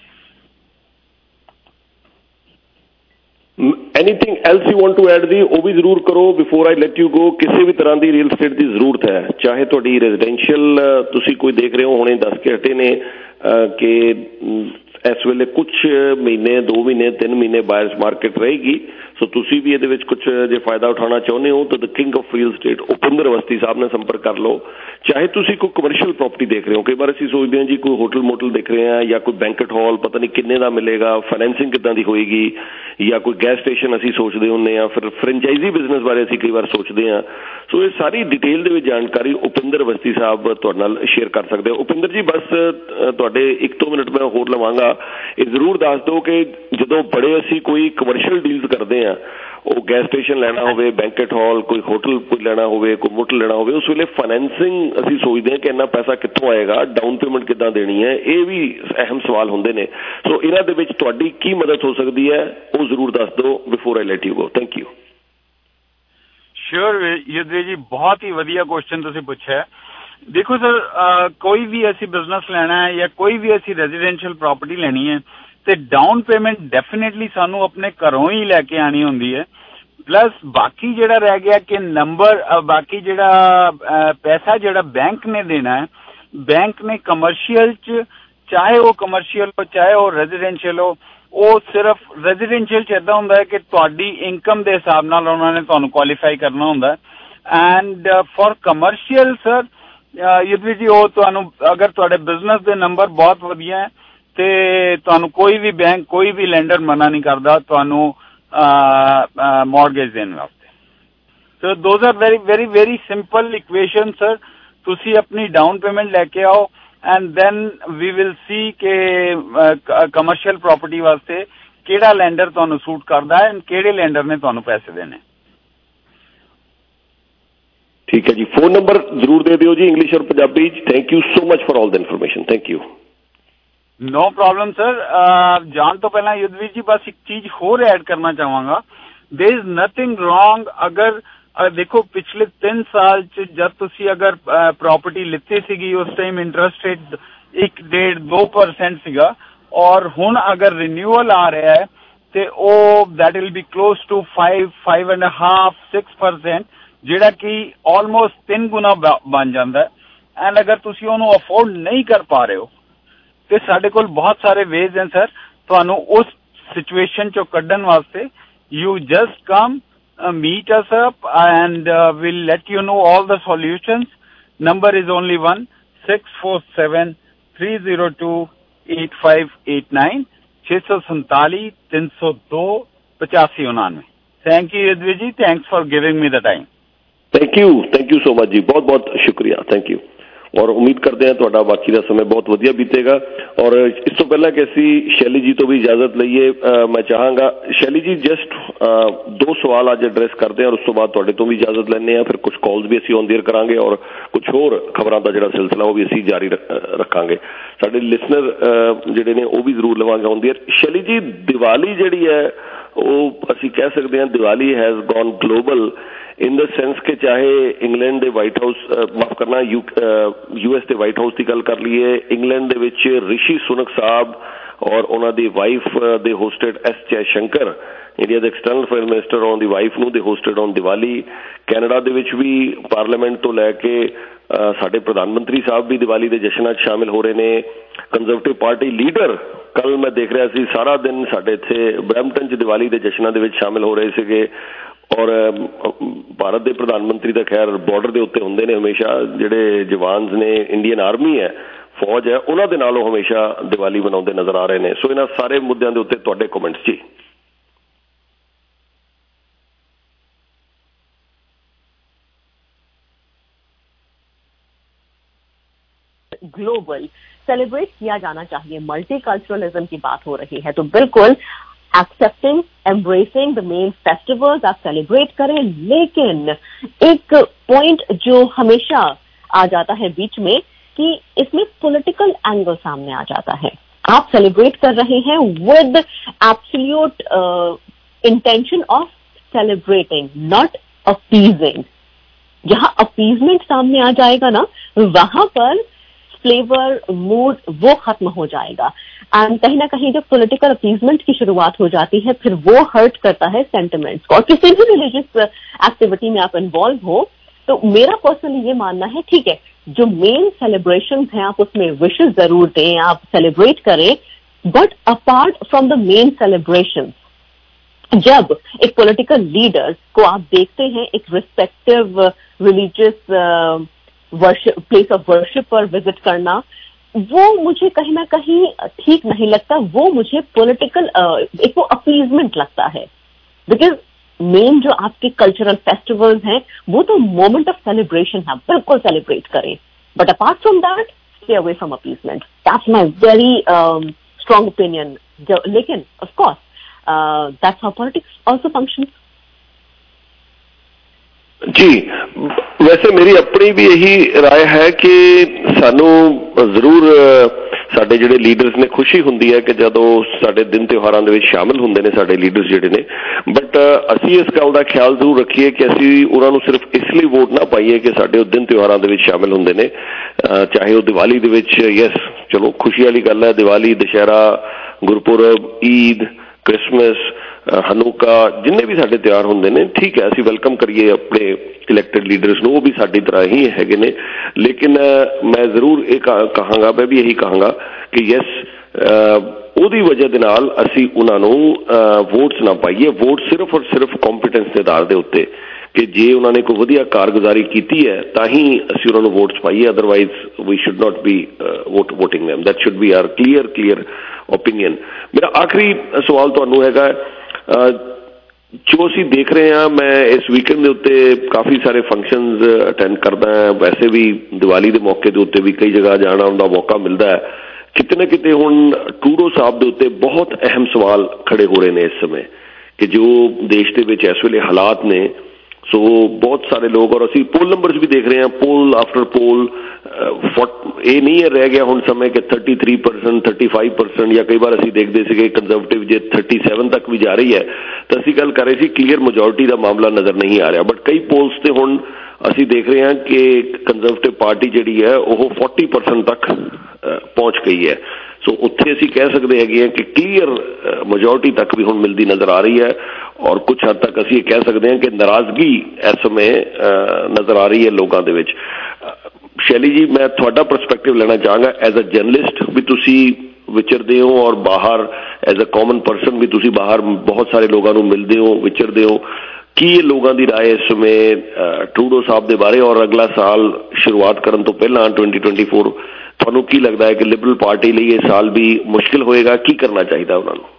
Anything else you want to add दी ਉਹ ਵੀ ਜ਼ਰੂਰ ਕਰੋ before I let you go. ਕਿਸੇ ਵੀ ਤਰ੍ਹਾਂ ਦੀ ਰੀਅਲ ਸਟੇਟ ਦੀ ਜ਼ਰੂਰਤ ਹੈ, ਚਾਹੇ ਤੁਹਾਡੀ ਰੈਜ਼ੀਡੈਂਸ਼ੀਅਲ ਤੁਸੀਂ ਕੋਈ ਦੇਖ ਰਹੇ ਹੋ, ਹੁਣੇ ਦੱਸ ਕੇ ਹਟੇ ਨੇ ਕਿ ਇਸ ਵੇਲੇ ਕੁਝ ਮਹੀਨੇ ਦੋ ਮਹੀਨੇ ਤਿੰਨ ਮਹੀਨੇ ਬਾਇਰਸ ਮਾਰਕੀਟ ਰਹੇਗੀ, ਸੋ ਤੁਸੀਂ ਵੀ ਇਹਦੇ ਵਿੱਚ ਕੁਝ ਜੇ ਫਾਇਦਾ ਉਠਾਉਣਾ ਚਾਹੁੰਦੇ ਹੋ ਤਾਂ the king of real estate Upinder Awasthi Sahib ਨਾਲ ਸੰਪਰਕ ਕਰ ਲਓ। ਚਾਹੇ ਤੁਸੀਂ ਕੋਈ ਕਮਰਸ਼ੀਅਲ ਪ੍ਰਾਪਰਟੀ ਦੇਖ ਰਹੇ ਹੋ, ਕਈ ਵਾਰ ਅਸੀਂ ਸੋਚਦੇ ਹਾਂ ਜੀ ਕੋਈ ਹੋਟਲ ਮੋਟਲ ਦੇਖ ਰਹੇ ਹਾਂ ਜਾਂ ਕੋਈ ਬੈਂਕਟ ਹਾਲ ਪਤਾ ਨਹੀਂ ਕਿੰਨੇ ਦਾ ਮਿਲੇਗਾ, ਫਾਈਨੈਂਸਿੰਗ ਕਿੱਦਾਂ ਦੀ ਹੋਏਗੀ, ਜਾਂ ਕੋਈ ਗੈਸ ਸਟੇਸ਼ਨ ਅਸੀਂ ਸੋਚਦੇ ਹੁੰਦੇ ਹਾਂ, ਫਿਰ ਫਰੈਂਚਾਈਜ਼ੀ ਬਿਜ਼ਨਸ ਬਾਰੇ ਅਸੀਂ ਕਈ ਵਾਰ ਸੋਚਦੇ ਹਾਂ। ਸੋ ਇਹ ਸਾਰੀ ਡਿਟੇਲ ਦੇ ਵਿੱਚ ਜਾਣਕਾਰੀ ਉਪਿੰਦਰ ਅਵਸਥੀ ਸਾਹਿਬ ਤੁਹਾਡੇ ਨਾਲ ਸ਼ੇਅਰ ਕਰ ਸਕਦੇ ਹੋ। ਉਪਿੰਦਰ ਜੀ ਬਸ ਤੁਹਾਡੇ ਇੱਕ ਦੋ ਮਿੰਟ ਮੈਂ ਹੋਰ ਲਵਾਂਗਾ, ਇਹ ਜ਼ਰੂਰ ਦੱਸ ਦਿਓ ਕਿ ਜਦੋਂ ਬੜੇ ਅਸੀਂ ਕੋਈ ਕਮਰਸ਼ੀਅਲ ਡੀਲਸ ਕਰਦੇ ਹਾਂ, ਉਹ ਗੈਸ ਸਟੇਸ਼ਨ ਲੈਣਾ ਹੋਵੇ, ਬੈਂਕਟ ਹਾਲ, ਕੋਈ ਹੋਟਲ ਕੋਈ ਲੈਣਾ ਹੋਵੇ, ਕੋਈ ਮੋਟਲ ਲੈਣਾ ਹੋਵੇ, ਉਸ ਵੇਲੇ ਫਾਈਨੈਂਸਿੰਗ ਅਸੀਂ ਸੋਚਦੇ ਹਾਂ ਕਿ ਇੰਨਾ ਪੈਸਾ ਕਿੱਥੋਂ ਆਏਗਾ, ਡਾਊਨ ਪੇਮੈਂਟ ਕਿੱਦਾਂ ਦੇਣੀ ਹੈ, ਇਹ ਵੀ ਅਹਿਮ ਸਵਾਲ ਹੁੰਦੇ ਨੇ। ਸੋ ਇਹਨਾਂ ਦੇ ਵਿੱਚ ਤੁਹਾਡੀ ਕੀ ਮਦਦ ਹੋ ਸਕਦੀ ਹੈ ਉਹ ਜ਼ਰੂਰ ਦੱਸ ਦਿਓ before I let you go. Thank you. Sure Yudhvir ji, बहुत ही वधिया क्वेश्चन तुसीं पुछिया। देखो सर, कोई भी असी बिजनेस लेना है या कोई भी असी रेजिडेंशियल प्रॉपर्टी लेनी है तो डाउन पेमेंट डेफिनेटली सानू अपने घरों ही लैके आनी होंदी है। प्लस बाकी जिहड़ा रह गया कि नंबर बाकी जिहड़ा पैसा जिहड़ा बैंक ने देना है, बैंक ने कमर्शियल च चाहे वो कमर्शियल हो चाहे वो रेजिडेंशियल हो, ਉਹ ਸਿਰਫ ਰੈਜ਼ੀਡੈਂਸ਼ੀਅਲ ਚ ਇਦਾਂ ਹੁੰਦਾ ਹੈ ਕਿ ਤੁਹਾਡੀ ਇਨਕਮ ਦੇ ਹਿਸਾਬ ਨਾਲ ਉਹਨਾਂ ਨੇ ਤੁਹਾਨੂੰ ਕੁਆਲੀਫਾਈ ਕਰਨਾ ਹੁੰਦਾ and for commercial sir Yudhvir ji ਉਹ ਤੁਹਾਨੂੰ ਅਗਰ ਤੁਹਾਡੇ ਬਿਜ਼ਨਸ ਦੇ ਨੰਬਰ ਬਹੁਤ ਵਧੀਆ ਹੈ ਤੇ ਤੁਹਾਨੂੰ ਕੋਈ ਵੀ ਬੈਂਕ ਕੋਈ ਵੀ ਲੈਂਡਰ ਮਨਾ ਨਹੀਂ ਕਰਦਾ ਤੁਹਾਨੂੰ ਮੌਰਗੇਜ ਦੇਣ ਵਾਸਤੇ। So those are very very very simple equation sir. ਤੁਸੀਂ ਆਪਣੀ ਡਾਊਨ ਪੇਮੈਂਟ ਲੈ ਕੇ ਆਓ and then we will see ਕਿ ਕਮਰਸ਼ੀਅਲ ਪ੍ਰੋਪਰਟੀ ਵਾਸਤੇ ਕਿਹੜਾ ਲੈਂਡਰ ਤੁਹਾਨੂੰ ਸੂਟ ਕਰਦਾ ਹੈ ਐਂਡ ਕਿਹੜੇ ਲੈਂਡਰ ਨੇ ਤੁਹਾਨੂੰ ਪੈਸੇ ਦੇਣੇ। ਠੀਕ ਹੈ ਜੀ, ਫੋਨ ਨੰਬਰ ਜ਼ਰੂਰ ਦੇ ਦਿਓ ਜੀ ਇੰਗਲਿਸ਼ ਔਰ ਪੰਜਾਬੀ ਚ। Thank you so much for all the information. Thank you. No problem sir. ਜਾਣ ਤੋਂ ਪਹਿਲਾਂ ਯੁੱਧਵੀਰ ਜੀ ਬਸ ਇੱਕ ਚੀਜ਼ ਹੋਰ ਐਡ ਕਰਨਾ ਚਾਹਾਂਗਾ। There is nothing wrong. अगर देखो पिछले तीन साल च जब तुसी अगर प्रॉपर्टी लिती सीगी उस टाइम इंटरेस्ट रेट एक डेढ़ दो परसेंट सीगा और हुण अगर रिन्यूअल आ रहा है ते ओ that will be close to five five and half six percent जिहड़ा कि ऑलमोस्ट तीन गुना बन जाता है। एंड अगर तुसी ओनू अफोर्ड नहीं कर पा रहे हो तो साडे कोल बहुत सारे वेज हैं सर तुहानू उस सिचुएशन चो कड्ढण वास्ते। You just come Uh, meet us up and uh, we'll let you know all the solutions. Number is only one six four seven three zero two eight five eight nine six seven seven three zero two eight five eight nine. Thank you Yudhvir ji, thanks for giving me the time. Thank you, thank you so much जी, बहुत बहुत शुक्रिया। Thank you। और उम्मीद करते हैं ਤੁਹਾਡਾ ਬਾਕੀ ਦਾ समय बहुत ਵਧੀਆ ਬੀਤੇਗਾ। और इस तो पहला कि ਅਸੀਂ शैली जी तो भी इजाजत ਲਈਏ मैं चाहांगा शैली जी जस्ट दो सवाल ਅੱਜ ਐਡਰੈਸ ਕਰਦੇ ਹਾਂ और उस तो बाद ਤੁਹਾਡੇ ਤੋਂ ਵੀ इजाजत ਲੈਣੇ ਆ। ਫਿਰ ਕੁਝ ਕਾਲਸ ਵੀ ਅਸੀਂ ਔਨ ਏਅਰ ਕਰਾਂਗੇ और ਕੁਝ ਹੋਰ ਖਬਰਾਂ ਦਾ ਜਿਹੜਾ ਸਿਲਸਿਲਾ ਉਹ ਵੀ ਅਸੀਂ ਜਾਰੀ ਰੱਖਾਂਗੇ। ਸਾਡੇ ਲਿਸਨਰ ਜਿਹੜੇ ਨੇ ਉਹ ਵੀ ਜ਼ਰੂਰ ਲਵਾਂਗੇ ਔਨ ਏਅਰ। शैली जी ਦੀਵਾਲੀ ਜਿਹੜੀ ਹੈ ਉਹ ਅਸੀਂ ਕਹਿ ਸਕਦੇ ਹਾਂ Diwali has gone global in the sense कि चाहे इंग्लैंड के वाइट हाउस माफ करना यू यू एस के वाइट हाउस की गल कर लीए इंग्लैंड दे विच ऋषि सुनक साहब और उन्होंने wife they hosted S Jaishankar India के external affair minister on the wife नूं they hosted on Diwali. Canada दे विच भी पार्लीमेंट तो लैके साडे प्रधानमंत्री साहब भी दिवाली के जश्नां च शामिल हो रहे हैं। कंजरवेटिव पार्टी लीडर कल मैं देख रहा सी सारा दिन साडे इत्थे ब्रैम्पटन च दिवाली के जश्नां दे विच शामिल हो रहे सीगे। और भारत के प्रधानमंत्री तो खैर बॉर्डर के उत्ते होंदे ने हमेशा जिहड़े जवान ने इंडियन आर्मी है फौज है उन्हां दे नालों हमेशा दिवाली मनाउंदे नजर आ रहे हैं। सो इन्हां सारे मुद्दों के उत्ते तुहाडे कमेंट्स जी। ग्लोबल सेलिब्रेट किया जाना चाहिए, मल्टीकल्चरलिज्म की बात हो रही है तो बिल्कुल accepting embracing the main festivals आप सेलिब्रेट करें। लेकिन एक पॉइंट जो हमेशा आ जाता है बीच में कि इसमें पॉलिटिकल एंगल सामने आ जाता है। आप सेलिब्रेट कर रहे हैं with absolute intention of celebrating not appeasing. जहां अपीजमेंट सामने आ जाएगा ना वहां पर फ्लेवर मूड वो खत्म हो जाएगा। एंड कहीं ना कहीं जब पॉलिटिकल अपीजमेंट की शुरुआत हो जाती है फिर वो हर्ट करता है सेंटिमेंट्स को। और किसी भी रिलीजियस एक्टिविटी में आप इन्वॉल्व हो तो मेरा पर्सनली ये मानना है ठीक है जो मेन सेलिब्रेशन हैं आप उसमें विशेस जरूर दें, आप सेलिब्रेट करें, but apart from the main celebration जब एक पॉलिटिकल लीडर को आप देखते हैं एक respective religious worship place of worship पर विजिट करना वो मुझे कहीं ना कहीं ठीक नहीं लगता। वो मुझे पॉलिटिकल एक वो अपीजमेंट लगता है। बिकॉज मेन जो आपके कल्चरल फेस्टिवल्स हैं वो तो मोमेंट ऑफ सेलिब्रेशन है, बिल्कुल सेलिब्रेट करें, but apart from that stay away from appeasement. That's my very strong opinion. लेकिन of course that's how politics also functions. जी वैसे मेरी अपनी भी यही राय है कि सानू जरूर साडे जिहड़े लीडर्स ने खुशी हुंदी है कि जदों साडे दिन त्योहारां दे विच शामिल हुंदे ने साडे लीडर्स जिहड़े ने, बट असीं इस गल दा ख्याल जरूर रखीए कि असीं उन्हां नूं सिर्फ इसलिए वोट ना पाईए कि साडे दिन त्योहारां दे विच शामिल हुंदे ने। चाहे वो दिवाली दे विच यस चलो खुशी वाली गल है, दिवाली दशहरा गुरपुरब ईद क्रिसमस हनुका जिन्ने भी साडे त्योहार हुंदे ने ठीक है असीं वेलकम करिए अपने इलैक्टेड लीडर्स नूं, वो भी साडी तरह ही हैगे ने। लेकिन मैं जरूर ये कहांगा, मैं भी यही कहांगा कि यस ਉਹਦੀ वजह ਦੇ ਨਾਲ ਅਸੀਂ ਉਹਨਾਂ ਨੂੰ ਵੋਟਸ ਨਾ ਪਾਈਏ। ਵੋਟ ਸਿਰਫ ਔਰ ਸਿਰਫ ਕੰਪੀਟੈਂਸ ਦੇ ਆਧਾਰ ਦੇ ਉੱਤੇ ਕਿ ਜੇ ਉਹਨਾਂ ਨੇ ਕੋਈ ਵਧੀਆ ਕਾਰਗੁਜ਼ਾਰੀ ਕੀਤੀ ਹੈ ਤਾਂ ਹੀ ਅਸੀਂ ਉਹਨਾਂ ਨੂੰ ਵੋਟਸ ਪਾਈਏ, otherwise we should not be vote voting them। that should be our clear clear opinion। ਮੇਰਾ ਆਖਰੀ ਸਵਾਲ ਤੁਹਾਨੂੰ ਹੈਗਾ ਜੋ ਅਸੀਂ ਦੇਖ ਰਹੇ ਹਾਂ, ਮੈਂ ਇਸ ਵੀਕਐਂਡ ਦੇ ਉੱਤੇ ਕਾਫੀ ਸਾਰੇ ਫੰਕਸ਼ਨਸ ਅਟੈਂਡ ਕਰਦਾ ਹਾਂ, ਵੈਸੇ ਵੀ ਦੀਵਾਲੀ ਦੇ ਮੌਕੇ ਦੇ ਉੱਤੇ ਵੀ ਕਈ ਜਗ੍ਹਾ ਜਾਣਾ ਦਾ ਮੌਕਾ ਮਿਲਦਾ ਹੈ। ਕਿਤੇ ਨਾ ਕਿਤੇ ਹੁਣ ਟਰੂਡੋ ਸਾਹਿਬ ਦੇ ਉੱਤੇ ਬਹੁਤ ਅਹਿਮ ਸਵਾਲ ਖੜੇ ਹੋ ਰਹੇ ਨੇ ਇਸ ਸਮੇਂ ਕਿ ਜੋ ਦੇਸ਼ ਦੇ ਵਿੱਚ ਇਸ ਵੇਲੇ ਹਾਲਾਤ ਨੇ, ਸੋ ਬਹੁਤ ਸਾਰੇ ਲੋਕ, ਔਰ ਅਸੀਂ ਪੋਲ ਨੰਬਰਸ ਵੀ ਦੇਖ ਰਹੇ ਹਾਂ, ਪੋਲ ਆਫਟਰ ਪੋਲ ਇਹ ਨਹੀਂ ਰਹਿ ਗਿਆ ਹੁਣ ਸਮੇਂ ਕਿ thirty three percent thirty five percent ਜਾਂ ਕਈ ਵਾਰ ਅਸੀਂ ਦੇਖਦੇ ਸੀਗੇ ਕੰਜ਼ਰਵੇਟਿਵ ਜੇ ਥਰਟੀ ਸੈਵਨ ਤੱਕ ਵੀ ਜਾ ਰਹੀ ਹੈ ਤਾਂ ਅਸੀਂ ਗੱਲ ਕਰ ਰਹੇ ਸੀ ਕਲੀਅਰ ਮੈਜੋਰਿਟੀ ਦਾ ਮਾਮਲਾ ਨਜ਼ਰ ਨਹੀਂ ਆ ਰਿਹਾ। ਬਟ ਕਈ ਪੋਲਸ ਤੇ ਹੁਣ ਅਸੀਂ ਦੇਖ ਰਹੇ ਹਾਂ ਕਿ ਕੰਜ਼ਰਵੇਟਿਵ ਪਾਰਟੀ ਜਿਹੜੀ ਹੈ ਉਹ ਫੋਰਟੀ ਪਰਸੈਂਟ ਤੱਕ ਪਹੁੰਚ ਗਈ ਹੈ। ਸੋ ਉੱਥੇ ਅਸੀਂ ਕਹਿ ਸਕਦੇ ਹੈਗੇ ਹਾਂ ਕਿ ਕਲੀਅਰ ਮੈਜੋਰਿਟੀ ਤੱਕ ਵੀ ਹੁਣ ਮਿਲਦੀ ਨਜ਼ਰ ਆ ਰਹੀ ਹੈ, ਔਰ ਕੁਝ ਹੱਦ ਤੱਕ ਅਸੀਂ ਇਹ ਕਹਿ ਸਕਦੇ ਹਾਂ ਕਿ ਨਾਰਾਜ਼ਗੀ ਇਸ ਸਮੇਂ ਨਜ਼ਰ ਆ ਰਹੀ ਹੈ ਲੋਕਾਂ ਦੇ ਵਿੱਚ। ਸ਼ੈਲੀ ਜੀ, ਮੈਂ ਤੁਹਾਡਾ ਪਰਸਪੈਕਟਿਵ ਲੈਣਾ ਚਾਹਾਂਗਾ ਐਜ਼ ਅ ਜਰਨਲਿਸਟ ਵੀ ਤੁਸੀਂ ਵਿਚਰਦੇ ਹੋ, ਔਰ ਬਾਹਰ ਐਜ਼ ਅ ਕਾਮਨ ਪਰਸਨ ਵੀ ਤੁਸੀਂ ਬਾਹਰ ਬਹੁਤ ਸਾਰੇ ਲੋਕਾਂ ਨੂੰ ਮਿਲਦੇ ਹੋ, ਵਿਚਰਦੇ ਹੋ। ਕੀ ਇਹ ਲੋਕਾਂ ਦੀ ਰਾਏ ਇਸ ਸਮੇਂ ਟਰੂਡੋ ਸਾਹਿਬ ਦੇ ਬਾਰੇ, ਔਰ ਅਗਲਾ ਸਾਲ ਸ਼ੁਰੂਆਤ ਕਰਨ ਤੋਂ ਪਹਿਲਾਂ ਟਵੈਂਟੀ ਟਵੈਂਟੀ ਫੋਰ ਤੁਹਾਨੂੰ ਕੀ ਲੱਗਦਾ ਹੈ ਕਿ ਲਿਬਰਲ ਪਾਰਟੀ ਲਈ ਇਹ ਸਾਲ ਵੀ ਮੁਸ਼ਕਿਲ ਹੋਏਗਾ? ਕੀ ਕਰਨਾ ਚਾਹੀਦਾ ਉਹਨਾਂ ਨੂੰ?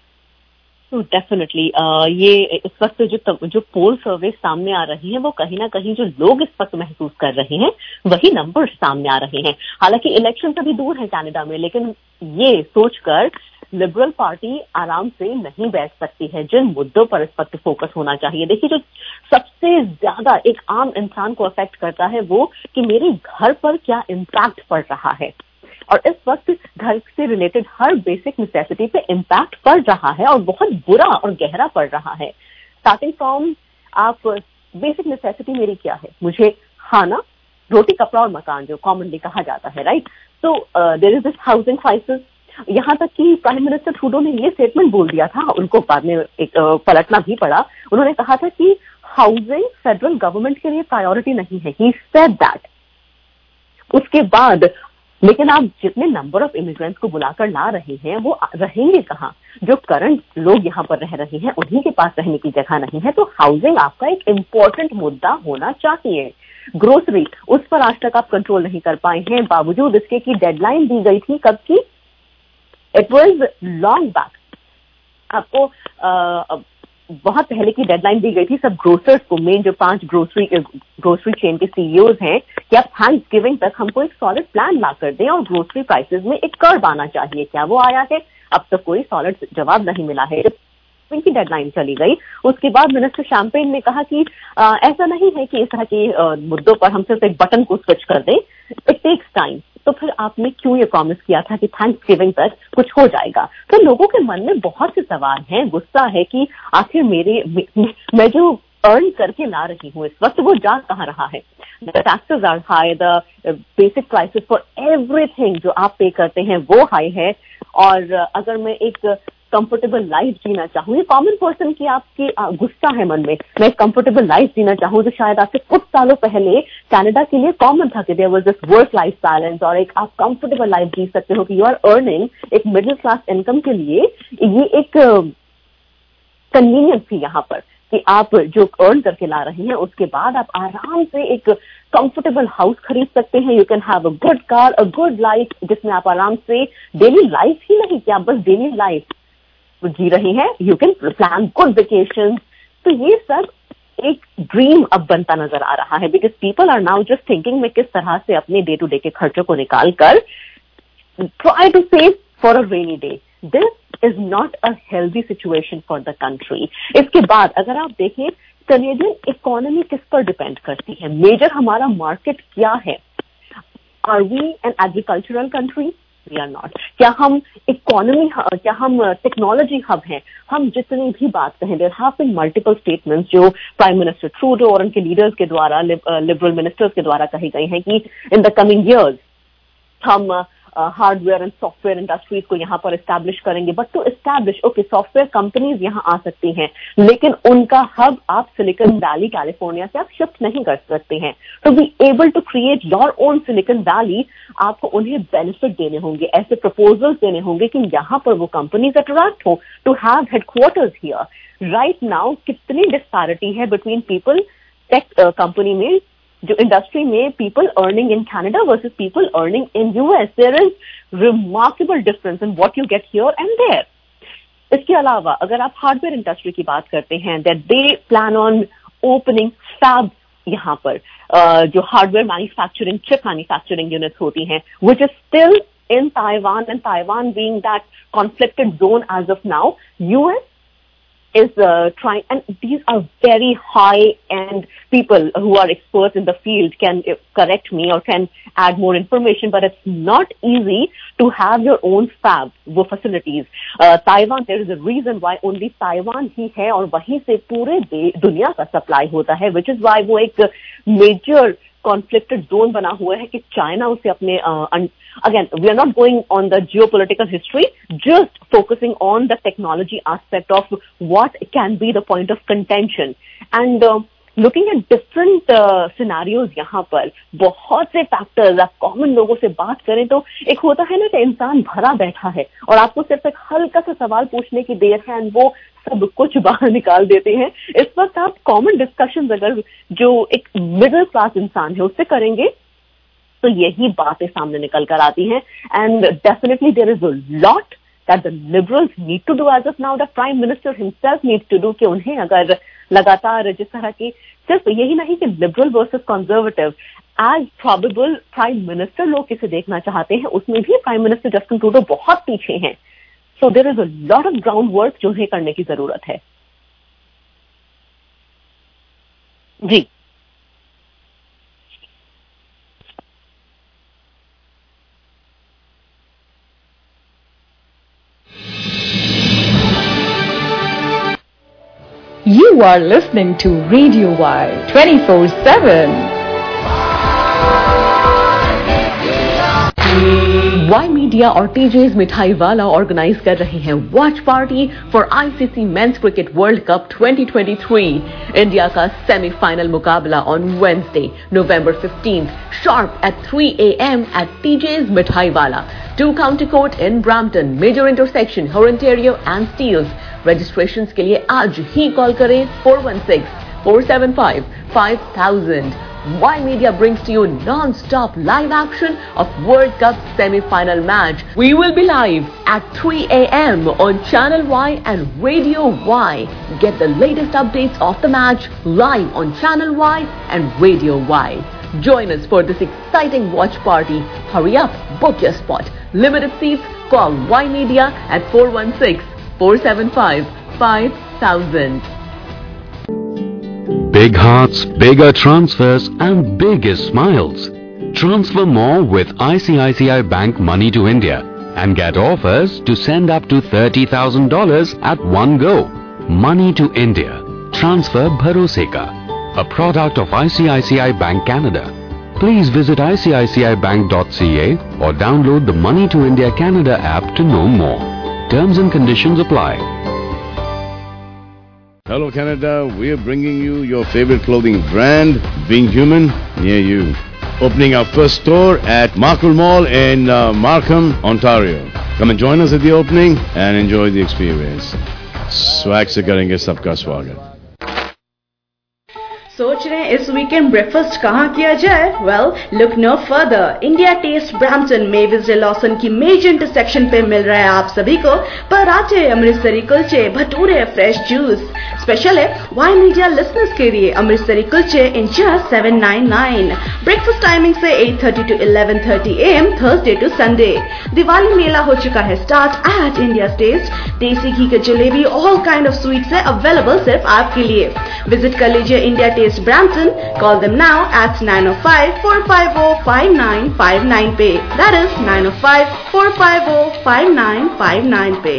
तो डेफिनेटली ये इस वक्त जो जो पोल सर्वे सामने आ रही है वो कहीं ना कहीं जो लोग इस वक्त महसूस कर रहे हैं वही नंबर्स सामने आ रहे हैं। हालांकि इलेक्शन अभी दूर है कनाडा में, लेकिन ये सोचकर लिबरल पार्टी आराम से नहीं बैठ सकती है जिन मुद्दों पर इस वक्त फोकस होना चाहिए। देखिए, जो सबसे ज्यादा एक आम इंसान को अफेक्ट करता है वो कि मेरे घर पर क्या इम्पैक्ट पड़ रहा है, और इस वक्त घर से रिलेटेड हर बेसिक नेसेसिटी पे इम्पैक्ट पड़ रहा है और बहुत बुरा और गहरा पड़ रहा है। स्टार्टिंग फ्रॉम आप बेसिक नेसेसिटी मेरी क्या है, मुझे खाना, रोटी, कपड़ा और मकान जो कॉमनली कहा जाता है, राइट। तो there is this housing crisis. यहाँ तक कि प्राइम मिनिस्टर ट्रूडो ने ये स्टेटमेंट बोल दिया था, उनको बाद में एक uh, पलटना भी पड़ा। उन्होंने कहा था कि हाउसिंग फेडरल गवर्नमेंट के लिए प्रायोरिटी नहीं है, ही सेड दैट। उसके बाद लेकिन आप जितने नंबर ऑफ इमिग्रेंट्स को बुलाकर ला रहे हैं वो रहेंगे कहाँ? जो करंट लोग यहाँ पर रह रहे हैं उन्हीं के पास रहने की जगह नहीं है। तो हाउसिंग आपका एक इम्पोर्टेंट मुद्दा होना चाहिए। ग्रोसरी, उस पर आज तक आप कंट्रोल नहीं कर पाए हैं, बावजूद इसके की डेडलाइन दी गई थी कब की? It was long back. आपको आ, बहुत पहले की डेडलाइन दी गई थी सब ग्रोसर्स को, मेन जो पांच ग्रोसरी ग्रोसरी चेन के सीईओज हैं, कि आप थैंक्स गिविंग तक हमको एक सॉलिड प्लान ला कर दें और ग्रोसरी प्राइसेस में एक कर्व आना चाहिए। क्या वो आया है? अब तक कोई सॉलिड जवाब नहीं मिला है। की डेडलाइन चली गई, उसके बाद मिनिस्टर शैम्पेन ने कहा कि आ, ऐसा नहीं है कि इस तरह के मुद्दों पर हम सिर्फ एक बटन को स्विच कर दें, इट टेक्स टाइम। तो फिर आपने क्यों ये प्रॉमिस किया था कि थैंक्स गिविंग तक कुछ हो जाएगा? तो लोगों के मन में बहुत से सवाल हैं, गुस्सा है कि आखिर मेरे मैं जो अर्न करके ला रही हूँ इस वक्त वो जा कहाँ रहा है। The taxes are high, the basic prices for everything जो आप पे करते हैं वो हाई है। और अगर मैं एक कंफर्टेबल लाइफ जीना चाहूँ, ये कॉमन पर्सन की आपकी गुस्सा है मन में, मैं कंफर्टेबल लाइफ जीना चाहूँ जो शायद आपसे कुछ सालों पहले कनाडा के लिए कॉमन था कि there was this work life balance और एक आप कंफर्टेबल लाइफ जी सकते हो कि यू आर अर्निंग एक मिडिल क्लास इनकम के लिए, ये एक कन्वीनियंस थी यहाँ पर कि आप जो अर्न करके ला रहे हैं उसके बाद आप आराम से एक कंफर्टेबल हाउस खरीद सकते हैं। You can have a good car, a good life, जिसमें आप आराम से डेली लाइफ ही नहीं कि आप बस डेली लाइफ जी रहे हैं, you can plan good vacation. तो ये सब एक ड्रीम अब बनता नजर आ रहा है, because people are now just thinking मैं किस तरह से अपने डे टू डे के खर्चों को निकाल कर try to save for a rainy day. This is not a healthy situation for the country. इसके बाद अगर आप देखें कैनेडियन इकोनॉमी किस पर डिपेंड करती है, मेजर हमारा मार्केट क्या है? Are we an agricultural country? We are not. क्या हम इकोनॉमी, क्या हम टेक्नोलॉजी हब हैं? हम जितनी भी बात कहें, there have been multiple statements जो प्राइम मिनिस्टर ट्रूडो और उनके लीडर्स के द्वारा, लिबरल मिनिस्टर्स के द्वारा कही गई हैं कि इन द कमिंग ईयर्स हम हार्डवेयर एंड सॉफ्टवेयर इंडस्ट्रीज को यहाँ पर एस्टैब्लिश करेंगे। But to establish, okay, software companies यहाँ आ सकती हैं, लेकिन उनका हब आप सिलिकॉन वैली कैलिफोर्निया से आप शिफ्ट नहीं कर सकते हैं। To be able to create your own Silicon Valley, आपको उन्हें बेनिफिट देने होंगे, ऐसे प्रपोजल्स देने होंगे कि यहाँ पर वो कंपनीज अट्रैक्ट हो to have headquarters here. Right now कितनी डिस्पैरिटी है बिटवीन पीपल टेक कंपनी में, जो इंडस्ट्री में, people earning in Canada versus people earning in US. There is remarkable difference in what you get here and there. इसके अलावा अगर आप hardware industry की बात करते हैं, that they plan on opening fab यहाँ पर uh, जो hardware manufacturing chip manufacturing units होती हैं, which is still in Taiwan, and Taiwan being that conflicted zone as of now, US is uh, trying, and these are very high-end people who are experts in the field, can uh, correct me or can add more information, but it's not easy to have your own fab, wo facilities. Uh, Taiwan, there is a reason why only Taiwan ही है और वहीं से पूरे दुनिया का supply होता है, which is why वो एक major conflicted zone बना हुआ है कि चाइना उसे अपने uh, again we are not going on the geopolitical history, just focusing on the technology aspect of what can be the point of contention, and uh, looking at different uh, scenarios यहाँ पर बहुत से factors, आप common लोगों से बात करें तो एक होता है ना कि इंसान भरा बैठा है और आपको सिर्फ एक हल्का सा सवाल पूछने की देर है और वो सब कुछ बाहर निकाल देते हैं। इस वक्त आप कॉमन डिस्कशंस अगर जो एक मिडिल क्लास इंसान है उससे करेंगे तो यही बातें सामने निकल कर आती हैं, and definitely there is a lot that the liberals need to do as of now, the prime minister himself needs to do, कि उन्हें अगर लगातार जिस तरह की सिर्फ यही नहीं कि liberal versus conservative, as probable prime minister लोग किसे देखना चाहते हैं, उसमें भी प्राइम मिनिस्टर जस्टिन ट्रूडो बहुत पीछे हैं। So there is a lot of ground work जो उन्हें करने की जरूरत है। जी You are listening to Radio Y twenty-four seven. Y Media और टीजेस मिठाई वाला ऑर्गेनाइज कर रहे हैं watch party for ICC men's cricket world cup twenty twenty-three. India का सेमीफाइनल मुकाबला on Wednesday November fifteenth sharp at three a m at TJ's मिठाई Wala, to County Court in Brampton, major intersection Hurontario and Steeles. Registrations के लिए आज ही call करें four one six, four seven five, five thousand. Y Media brings to you non-stop live action of World Cup semi-final match. We will be live at three a m on Channel Y and Radio Y. Get the latest updates of the match live on Channel Y and Radio Y. Join us for this exciting watch party. Hurry up, book your spot. Limited seats. Call Y Media at four one six, four seven five, five thousand. Big hearts, bigger transfers and biggest smiles. Transfer more with I C I C I Bank Money to India and get offers to send up to thirty thousand dollars at one go. Money to India. Transfer Bharose Ka. A product of I C I C I Bank Canada. Please visit I C I C I bank dot C A or download the Money to India Canada app to know more. Terms and conditions apply. Hello Canada, we are bringing you your favorite clothing brand, Being Human, near you. Opening our first store at Markle Mall in uh, Markham, Ontario. Come and join us at the opening and enjoy the experience. Swag se karenge sabka swagat. सोच रहे हैं इस weekend breakfast कहाँ किया जाए? Well, look no further. India Taste Brampton Mavis Lawson की major intersection पे मिल रहा है आप सभी को पराठे, अमृतसरी कुलचे, भटूरे, फ्रेश जूस। स्पेशल है वाई मीडिया लिसनर्स के लिए अमृतसरी कुलचे in just seven ninety-nine। Breakfast timing से eight thirty to eleven thirty a m Thursday to Sunday. Diwali Mela हो चुका है स्टार्ट एट इंडिया टेस्ट। देसी घी के जलेबी, ऑल काइंड ऑफ स्वीट्स है अवेलेबल सिर्फ आपके लिए। विजिट कर लीजिए India taste Brampton. Call them now at nine oh five, four five oh, five nine five nine पे। That is nine oh five, four five oh, five nine five nine पे।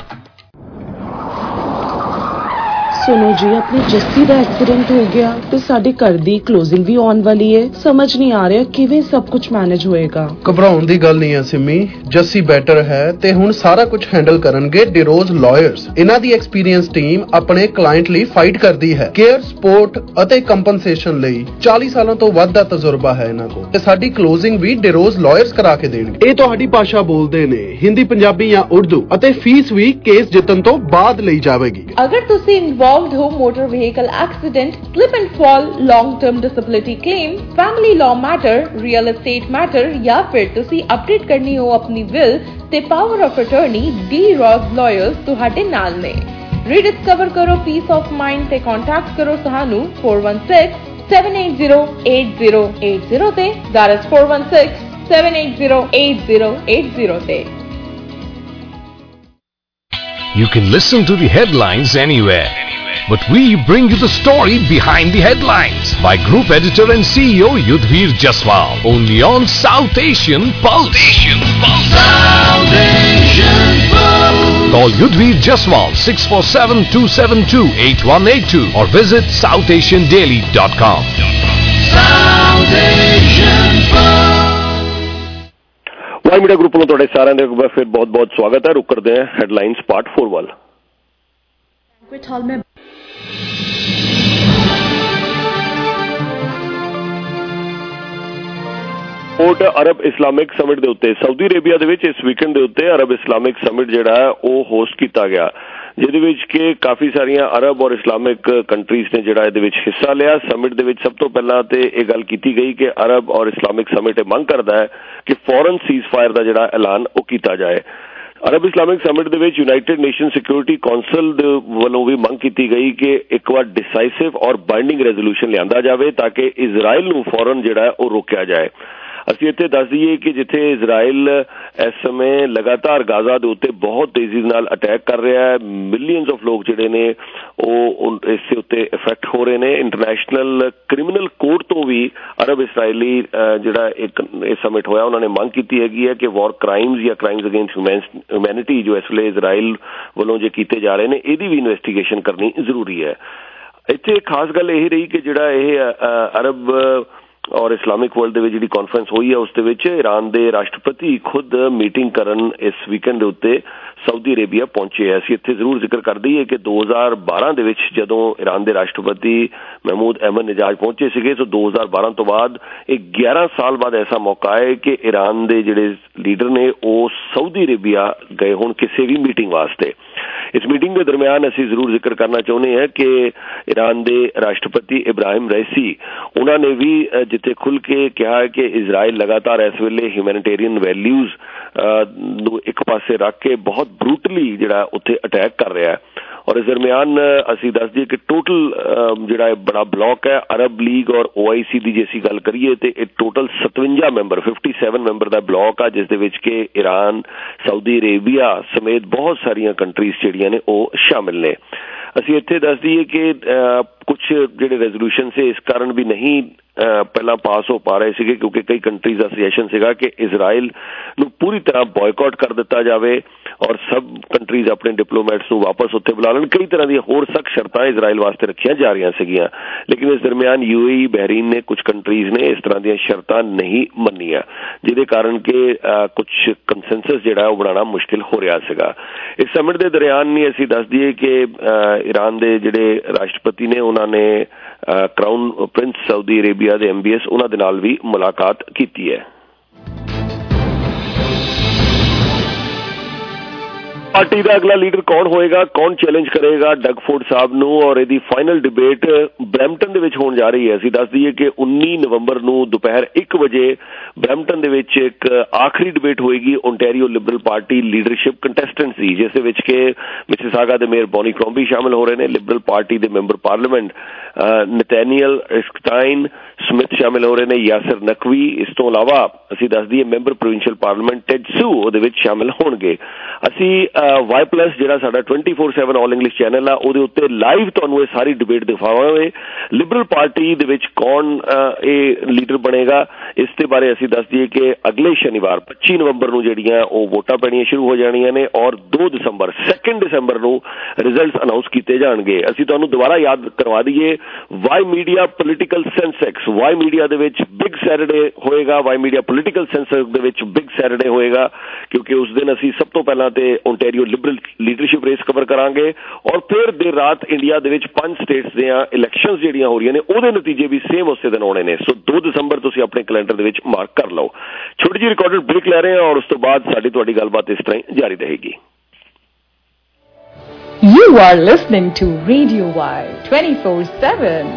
सुनो जी, अपने जस्सी ਦਾ accident ਹੋ ਗਿਆ ਤੇ ਸਾਡੇ ਘਰ ਦੀ ਕਲੋਜ਼ਿੰਗ ਵੀ ਆਉਣ ਵਾਲੀ ਹੈ। ਸਮਝ ਨਹੀਂ ਆ ਰਿਹਾ ਕਿਵੇਂ ਸਭ ਕੁਝ ਮੈਨੇਜ ਹੋਏਗਾ। ਘਬਰਾਉਣ ਦੀ ਗੱਲ ਨਹੀਂ ਹੈ ਸਿਮੀ, ਜੱਸੀ ਬੈਟਰ ਹੈ ਤੇ ਹੁਣ ਸਾਰਾ ਕੁਝ ਹੈਂਡਲ ਕਰਨਗੇ ਡਿਰੋਜ਼ ਲਾਇਰਸ। ਇਹਨਾਂ ਦੀ ਐਕਸਪੀਰੀਅੰਸ ਟੀਮ ਆਪਣੇ ਕਲਾਇੰਟ ਲਈ ਫਾਈਟ ਕਰਦੀ ਹੈ। ਕੇਅਰ, ਸਪੋਰਟ ਅਤੇ ਕੰਪਨਸੇਸ਼ਨ ਲਈ forty ਸਾਲਾਂ ਤੋਂ ਵੱਧ ਦਾ ਤਜਰਬਾ ਹੈ ਇਹਨਾਂ ਕੋਲ ਤੇ ਸਾਡੀ ਕਲੋਜ਼ਿੰਗ ਵੀ ਡਿਰੋਜ਼ ਲਾਇਰਸ ਕਰਾ ਕੇ ਦੇਣਗੇ। ਇਹ ਤੁਹਾਡੀ ਭਾਸ਼ਾ ਬੋਲਦੇ ਨੇ, ਹਿੰਦੀ, ਪੰਜਾਬੀ ਜਾਂ ਉਰਦੂ, ਅਤੇ ਫੀਸ ਵੀ ਕੇਸ ਜਿੱਤਣ ਤੋਂ ਬਾਅਦ ਲਈ ਜਾਵੇਗੀ। ਅਗਰ ਤੁਸੀਂ ਇਨਵੋਲਵ involved हो motor vehicle accident, slip and fall, long term disability claim, family law matter, real estate matter या फिर ਤੁਸੀਂ update करनी हो अपनी will ਤੇ power of attorney D Ross Lawyers ਤੁਹਾਡੇ ਨਾਲ ਨੇ। Rediscover करो peace of mind ਤੇ contact ਕਰੋ ਸਾਨੂੰ four one six seven eight zero eight zero eight zero ਤੇ, that is four one six seven eight zero eight zero eight zero ਤੇ। You can listen to the headlines anywhere, but we bring you the story behind the headlines by Group Editor and C E O Yudhvir Jaswal, only on South Asian Pulse. Asian Pulse. South Asian Pulse. Call Yudhvir Jaswal six four seven two seven two eight one eight two or visit south asian daily dot com. South Asian Pulse. Y media group ਨੂੰ ਤੁਹਾਡੇ ਸਾਰਿਆਂ ਦਾ ਫਿਰ ਬਹੁਤ ਬਹੁਤ ਸਵਾਗਤ ਹੈ। ਰੁਕ ਕਰਦੇ ਹਾਂ ਹੈਡਲਾਈਨਸ ਪਾਰਟ फोर ਵੱਲ। ਕੋਟ ਅਰਬ ਇਸਲਾਮਿਕ ਸਮਿਟ ਦੇ ਉੱਤੇ ਸਾਊਦੀ ਅਰੇਬੀਆ ਦੇ ਵਿੱਚ ਇਸ ਵੀਕਐਂਡ ਦੇ ਉੱਤੇ ਅਰਬ ਇਸਲਾਮਿਕ ਸਮਿਟ ਜਿਹੜਾ ਹੈ ਉਹ ਹੋਸਟ ਕੀਤਾ ਗਿਆ, ਜਿਹਦੇ ਵਿੱਚ ਕਿ ਕਾਫੀ ਸਾਰੀਆਂ ਅਰਬ ਔਰ ਇਸਲਾਮਿਕ ਕੰਟਰੀਜ਼ ਨੇ ਜਿਹੜਾ ਇਹਦੇ ਵਿੱਚ ਹਿੱਸਾ ਲਿਆ। ਸਮਿਟ ਦੇ ਵਿੱਚ ਸਭ ਤੋਂ ਪਹਿਲਾਂ ਤੇ ਇਹ ਗੱਲ ਕੀਤੀ ਗਈ ਕਿ ਅਰਬ ਔਰ ਇਸਲਾਮਿਕ ਸਮਿਟ ਇਹ ਮੰਗ ਕਰਦਾ ਹੈ ਕਿ ਫੌਰਨ ਸੀਜ਼ ਫਾਇਰ ਦਾ ਜਿਹੜਾ ਐਲਾਨ ਉਹ ਕੀਤਾ ਜਾਏ। ਅਰਬ ਇਸਲਾਮਿਕ ਸਮਿਟ ਦੇ ਵਿੱਚ ਯੂਨਾਈਟਿਡ ਨੇਸ਼ਨ ਸਿਕਿਉਰਿਟੀ ਕੌਂਸਲ ਦੇ ਵੱਲੋਂ ਵੀ ਮੰਗ ਕੀਤੀ ਗਈ ਕਿ ਇੱਕ ਵਾਰ ਡਿਸਾਈਸਿਵ ਔਰ ਬਾਈਂਡਿੰਗ ਰੈਜ਼ੋਲੂਸ਼ਨ ਲਿਆਂਦਾ ਜਾਵੇ ਤਾਂ ਕਿ ਇਜ਼ਰਾਈਲ ਨੂੰ ਫੌਰਨ ਜਿਹੜਾ ਉਹ ਰੋਕਿਆ ਜਾਏ। ਅਸੀਂ ਇੱਥੇ ਦੱਸ ਦਈਏ ਕਿ ਜਿੱਥੇ ਇਜ਼ਰਾਈਲ ਇਸ ਸਮੇਂ ਲਗਾਤਾਰ ਗਾਜ਼ਾ ਦੇ ਉੱਤੇ ਬਹੁਤ ਤੇਜ਼ੀ ਨਾਲ ਅਟੈਕ ਕਰ ਰਿਹਾ ਹੈ, ਮਿਲੀਅਨਸ ਆਫ ਲੋਕ ਜਿਹੜੇ ਨੇ ਉਹ ਇਸ ਦੇ ਉੱਤੇ ਇਫੈਕਟ ਹੋ ਰਹੇ ਨੇ। ਇੰਟਰਨੈਸ਼ਨਲ ਕ੍ਰਿਮੀਨਲ ਕੋਰਟ ਤੋਂ ਵੀ ਅਰਬ ਇਸਰਾਈਲੀ ਜਿਹੜਾ ਇੱਕ ਇਹ ਸਮਿਟ ਹੋਇਆ ਉਹਨਾਂ ਨੇ ਮੰਗ ਕੀਤੀ ਹੈਗੀ ਹੈ ਕਿ ਵਾਰ ਕ੍ਰਾਈਮਸ ਜਾਂ ਕ੍ਰਾਈਮਸ ਅਗੇਂਸਟ ਹਿਊਮੈਨਿਟੀ ਜੋ ਇਸ ਵੇਲੇ ਇਜ਼ਰਾਈਲ ਵੱਲੋਂ ਜੇ ਕੀਤੇ ਜਾ ਰਹੇ ਨੇ ਇਹਦੀ ਵੀ ਇਨਵੈਸਟੀਗੇਸ਼ਨ ਕਰਨੀ ਜ਼ਰੂਰੀ ਹੈ। ਇੱਥੇ ਖਾਸ ਗੱਲ ਇਹ ਰਹੀ ਕਿ ਜਿਹੜਾ ਇਹ ਅਰਬ ਔਰ ਇਸਲਾਮਿਕ ਵਰਲਡ ਦੇ ਵਿੱਚ ਜਿਹੜੀ ਕਾਨਫਰੰਸ ਹੋਈ ਹੈ ਉਸ ਦੇ ਵਿੱਚ ਇਰਾਨ ਦੇ ਰਾਸ਼ਟਰਪਤੀ ਖੁਦ ਮੀਟਿੰਗ ਕਰਨ ਇਸ ਵੀਕਐਂਡ ਦੇ ਉੱਤੇ ਸਾਊਦੀ ਅਰੇਬੀਆ ਪਹੁੰਚੇ ਹੈ। ਅਸੀਂ ਇੱਥੇ ਜ਼ਰੂਰ ਜ਼ਿਕਰ ਕਰ ਦਈਏ ਕਿ ਦੋ ਹਜ਼ਾਰ ਬਾਰਾਂ ਦੇ ਵਿੱਚ ਜਦੋਂ ਇਰਾਨ ਦੇ ਰਾਸ਼ਟਰਪਤੀ ਮਹਿਮੂਦ ਅਹਿਮਦ ਨਿਜਾਦ ਪਹੁੰਚੇ ਸੀਗੇ ਸੋ ਦੋ ਹਜ਼ਾਰ ਬਾਰਾਂ ਤੋਂ ਬਾਅਦ ਇਹ ਗਿਆਰਾਂ ਸਾਲ ਬਾਅਦ ਐਸਾ ਮੌਕਾ ਹੈ ਕਿ ਇਰਾਨ ਦੇ ਜਿਹੜੇ ਲੀਡਰ ਨੇ ਉਹ ਸਾਊਦੀ ਅਰੇਬੀਆ ਗਏ ਹੁਣ ਕਿਸੇ ਵੀ ਮੀਟਿੰਗ ਵਾਸਤੇ। ਇਸ ਮੀਟਿੰਗ ਦੇ ਦਰਮਿਆਨ ਅਸੀਂ ਜ਼ਰੂਰ ਜ਼ਿਕਰ ਕਰਨਾ ਚਾਹੁੰਦੇ ਹਾਂ ਕਿ ਇਰਾਨ ਦੇ ਰਾਸ਼ਟਰਪਤੀ ਇਬਰਾਹਿਮ ਰਈਸੀ ਉਹਨਾਂ ਨੇ ਵੀ ਜਿੱਥੇ ਖੁੱਲ੍ਹ ਕੇ ਕਿਹਾ ਹੈ ਕਿ ਇਜ਼ਰਾਈਲ ਲਗਾਤਾਰ ਇਸ ਵੇਲੇ ਹਿਊਮੈਨਿਟੇਰੀਅਨ ਵੈਲਿਊਜ਼ ਨੂੰ ਇੱਕ ਪਾਸੇ ਰੱਖ ਕੇ ਬਹੁਤ ਬਰੂਟਲੀ ਜਿਹੜਾ ਉੱਥੇ ਅਟੈਕ ਕਰ ਰਿਹਾ ਹੈ। ਔਰ ਇਸ ਦਰਮਿਆਨ ਅਸੀਂ ਦੱਸ ਦਈਏ ਕਿ ਟੋਟਲ ਜਿਹੜਾ ਇਹ ਬੜਾ ਬਲੌਕ ਹੈ ਅਰਬ ਲੀਗ ਔਰ ਓ ਆਈ ਸੀ ਦੀ ਜੇ ਅਸੀਂ ਗੱਲ ਕਰੀਏ ਤੇ ਇਹ ਟੋਟਲ ਸਤਵੰਜਾ ਮੈਂਬਰ ਫਿਫਟੀ ਸੈਵਨ ਮੈਂਬਰ ਦਾ ਬਲੌਕ ਆ, ਜਿਸ ਦੇ ਵਿੱਚ ਕਿ ਇਰਾਨ, ਸਾਊਦੀ ਅਰੇਬੀਆ ਸਮੇਤ ਬਹੁਤ ਸਾਰੀਆਂ ਕੰਟਰੀਜ਼ ਜਿਹੜੀਆਂ ਨੇ ਉਹ ਸ਼ਾਮਿਲ ਨੇ। ਅਸੀਂ ਇੱਥੇ ਦੱਸ ਦਈਏ ਕਿ ਕੁਝ ਜਿਹੜੇ ਰੈਜ਼ੋਲੂਸ਼ਨ ਸੇ ਇਸ ਕਾਰਨ ਵੀ ਨਹੀਂ ਪਹਿਲਾਂ ਪਾਸ ਹੋ ਪਾ ਰਹੇ ਸੀਗੇ ਕਿਉਂਕਿ ਕਈ ਕੰਟਰੀਜ਼ ਦਾ ਸੁਜੈਸ਼ਨ ਸੀਗਾ ਕਿ ਇਜ਼ਰਾਈਲ ਨੂੰ ਪੂਰੀ ਤਰ੍ਹਾਂ ਬॉयਕਾਟ ਕਰ ਦਿੱਤਾ ਜਾਵੇ ਔਰ ਸਭ ਕੰਟਰੀਜ਼ ਆਪਣੇ ਡਿਪਲੋਮੈਟਸ ਨੂੰ ਵਾਪਸ ਉੱਥੇ ਬੁਲਾ ਲੈਣ। ਕਈ ਤਰ੍ਹਾਂ ਦੀਆਂ ਹੋਰ ਸਖਤ ਸ਼ਰਤਾਂ ਇਜ਼ਰਾਈਲ ਵਾਸਤੇ ਰੱਖੀਆਂ ਜਾ ਰਹੀਆਂ ਸੀਗੀਆਂ, ਲੇਕਿਨ ਇਸ ਦਰਮਿਆਨ ਯੂਏਈ, ਬਹਿਰੀਨ ਨੇ ਕੁਝ ਕੰਟਰੀਜ਼ ਨੇ ਇਸ ਤਰ੍ਹਾਂ ਦੀਆਂ ਸ਼ਰਤਾਂ ਨਹੀਂ ਮੰਨੀਆਂ, ਜਿਹਦੇ ਕਾਰਨ ਕਿ ਕੁਝ ਕੰਸੈਂਸਸ ਜਿਹੜਾ ਉਹ ਬਣਾਉਣਾ ਮੁਸ਼ਕਿਲ ਹੋ ਰਿਹਾ ਸੀਗਾ। ਇਸ ਸਮਿਟ ਦੇ ਦਰਮਿਆਨ ਹੀ ਅਸੀਂ ਦੱਸ ਦਈਏ ਕਿ ਇਰਾਨ ਦੇ ਜਿਹੜੇ ਰਾਸ਼ਟਰਪਤੀ ਨੇ ਉਹਨਾਂ ਨੇ ਕਰਾਊਨ ਪ੍ਰਿੰਸ ਸਾਊਦੀ ਅਰੇਬੀਆ ਦੇ ਐਮ ਬੀ ਐਸ ਉਹਨਾਂ ਦੇ ਨਾਲ ਵੀ ਮੁਲਾਕਾਤ ਕੀਤੀ ਹੈ। ਪਾਰਟੀ ਦਾ ਅਗਲਾ ਲੀਡਰ ਕੌਣ ਹੋਏਗਾ, ਕੌਣ ਚੈਲੰਜ ਕਰੇਗਾ ਡਗਫੋਰਡ ਸਾਹਿਬ ਨੂੰ ਔਰ ਇਹਦੀ ਫਾਈਨਲ ਡਿਬੇਟ ਬਰੈਂਪਟਨ ਦੇ ਵਿੱਚ ਹੋਣ ਜਾ ਰਹੀ ਹੈ। ਅਸੀਂ ਦੱਸ ਦਈਏ ਕਿ ਉੱਨੀ ਨਵੰਬਰ ਨੂੰ ਦੁਪਹਿਰ ਇੱਕ ਵਜੇ ਬਰੈਂਪਟਨ ਦੇ ਵਿੱਚ ਇੱਕ ਆਖਰੀ ਡਿਬੇਟ ਹੋਏਗੀ Ontario Liberal Party leadership contestants ਦੀ, ਜਿਸ ਦੇ ਵਿੱਚ ਕਿ ਮਿਸਿਸਾਗਾ ਦੇ ਮੇਅਰ ਬੌਨੀ ਕ੍ਰੋਂਬੀ ਸ਼ਾਮਿਲ ਹੋ ਰਹੇ ਨੇ, ਲਿਬਰਲ ਪਾਰਟੀ ਦੇ member parliament Nathaniel Erskine Smith ਸ਼ਾਮਿਲ ਹੋ ਰਹੇ ਨੇ, ਯਾਸਰ ਨਕਵੀ। ਇਸ ਤੋਂ ਇਲਾਵਾ ਅਸੀਂ ਦੱਸ ਦਈਏ ਮੈਂਬਰ ਪ੍ਰੋਵਿੰਸ਼ੀਅਲ ਪਾਰਲੀਮੈਂਟ ਟੈਡ ਸੂ ਉਹਦੇ ਵਿੱਚ ਸ਼ਾਮਿਲ ਹੋਣਗੇ। ਅਸੀਂ ਵਾਈ ਪਲੱਸ ਜਿਹੜਾ ਸਾਡਾ twenty four seven all English channel ਆ ਉਹਦੇ ਉੱਤੇ ਲਾਈਵ ਤੁਹਾਨੂੰ ਇਹ ਸਾਰੀ ਡਿਬੇਟ ਦਿਖਾਵਾਂਗੇ। ਲਿਬਰਲ ਪਾਰਟੀ ਦੇ ਵਿੱਚ ਕੌਣ ਇਹ ਲੀਡਰ ਬਣੇਗਾ ਇਸ ਦੇ ਬਾਰੇ ਅਸੀਂ ਦੱਸ ਦਈਏ ਕਿ ਅਗਲੇ ਸ਼ਨੀਵਾਰ ਪੱਚੀ ਨਵੰਬਰ ਨੂੰ ਜਿਹੜੀਆਂ ਉਹ ਵੋਟਾਂ ਪੈਣੀਆਂ ਸ਼ੁਰੂ ਹੋ ਜਾਣੀਆਂ ਨੇ ਔਰ ਦੋ ਦਸੰਬਰ ਸੈਕਿੰਡ ਦਸੰਬਰ ਨੂੰ ਰਿਜ਼ਲਟਸ ਅਨਾਉਂਸ ਕੀਤੇ ਜਾਣਗੇ। ਅਸੀਂ ਤੁਹਾਨੂੰ ਦੁਬਾਰਾ ਯਾਦ ਕਰਵਾ ਦਈਏ Y media political Sensex, Y media ਦੇ ਵਿੱਚ ਬਿਗ ਸੈਟਰਡੇ ਹੋਏਗਾ, ਵਾਈ ਮੀਡੀਆ ਪੋਲੀਟੀਕਲ ਸੈਂਸੈਕਸ ਦੇ ਵਿੱਚ ਬਿਗ ਸੈਟਰਡੇ ਹੋਏਗਾ ਕਿਉਂਕਿ ਉਸ ਦਿਨ ਅਸੀਂ ਸਭ ਤੋਂ ਪਹਿਲਾਂ ਤੇ Ontario Liberal leadership race cover ਕਰਾਂਗੇ ਔਰ ਫਿਰ ਦੇਰ ਰਾਤ ਇੰਡੀਆ ਦੇ ਵਿੱਚ ਪੰਜ ਸਟੇਟਸ ਦੀਆਂ ਇਲੈਕਸ਼ਨਸ ਜਿਹੜੀਆਂ ਹੋ ਰਹੀਆਂ ਨੇ ਉਹਦੇ ਨਤੀਜੇ ਵੀ ਸੇਮ ਉਸੇ ਦਿਨ ਆਉਣੇ ਨੇ। ਸੋ ਦੋ ਦਸੰਬਰ ਤੁਸੀਂ ਆਪਣੇ ਕੈਲੰਡਰ ਦੇ ਵਿੱਚ ਮਾਰਕ ਕਰ ਲਓ। ਛੋਟੀ ਜਿਹੀ ਰਿਕਾਰਡਡ ਬ੍ਰੇਕ ਲੈ ਰਹੇ ਹਾਂ ਔਰ ਉਸ ਤੋਂ ਬਾਅਦ ਸਾਡੀ ਤੁਹਾਡੀ ਗੱਲਬਾਤ ਇਸ ਤਰ੍ਹਾਂ ਹੀ ਜਾਰੀ ਰਹੇਗੀ। You are listening to Radio Y twenty-four seven.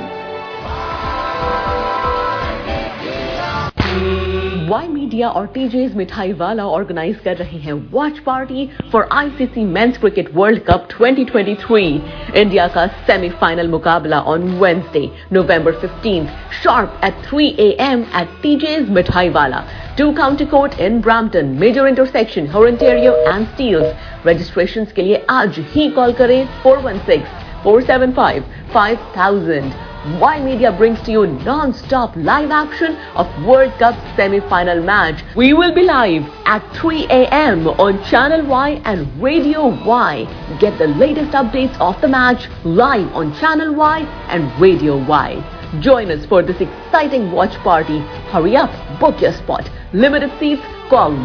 Y Media और टीजेस मिठाई वाला ऑर्गेनाइज कर रहे हैं watch party for ICC men's cricket world cup twenty twenty-three. India का सेमीफाइनल मुकाबला on Wednesday November fifteenth sharp at three a m at T J's मिठाई वाला, two county court in Brampton, major intersection Horontario and Steeles. Registrations के लिए आज ही call करें four one six, four seven five, five thousand. Y Media brings to you non-stop live action of World Cup semi-final match. We will be live at three a m on Channel Y and Radio Y. Get the latest updates of the match live on Channel Y and Radio Y. Join us for this exciting watch party. Hurry up, book your spot. Limited seats. Call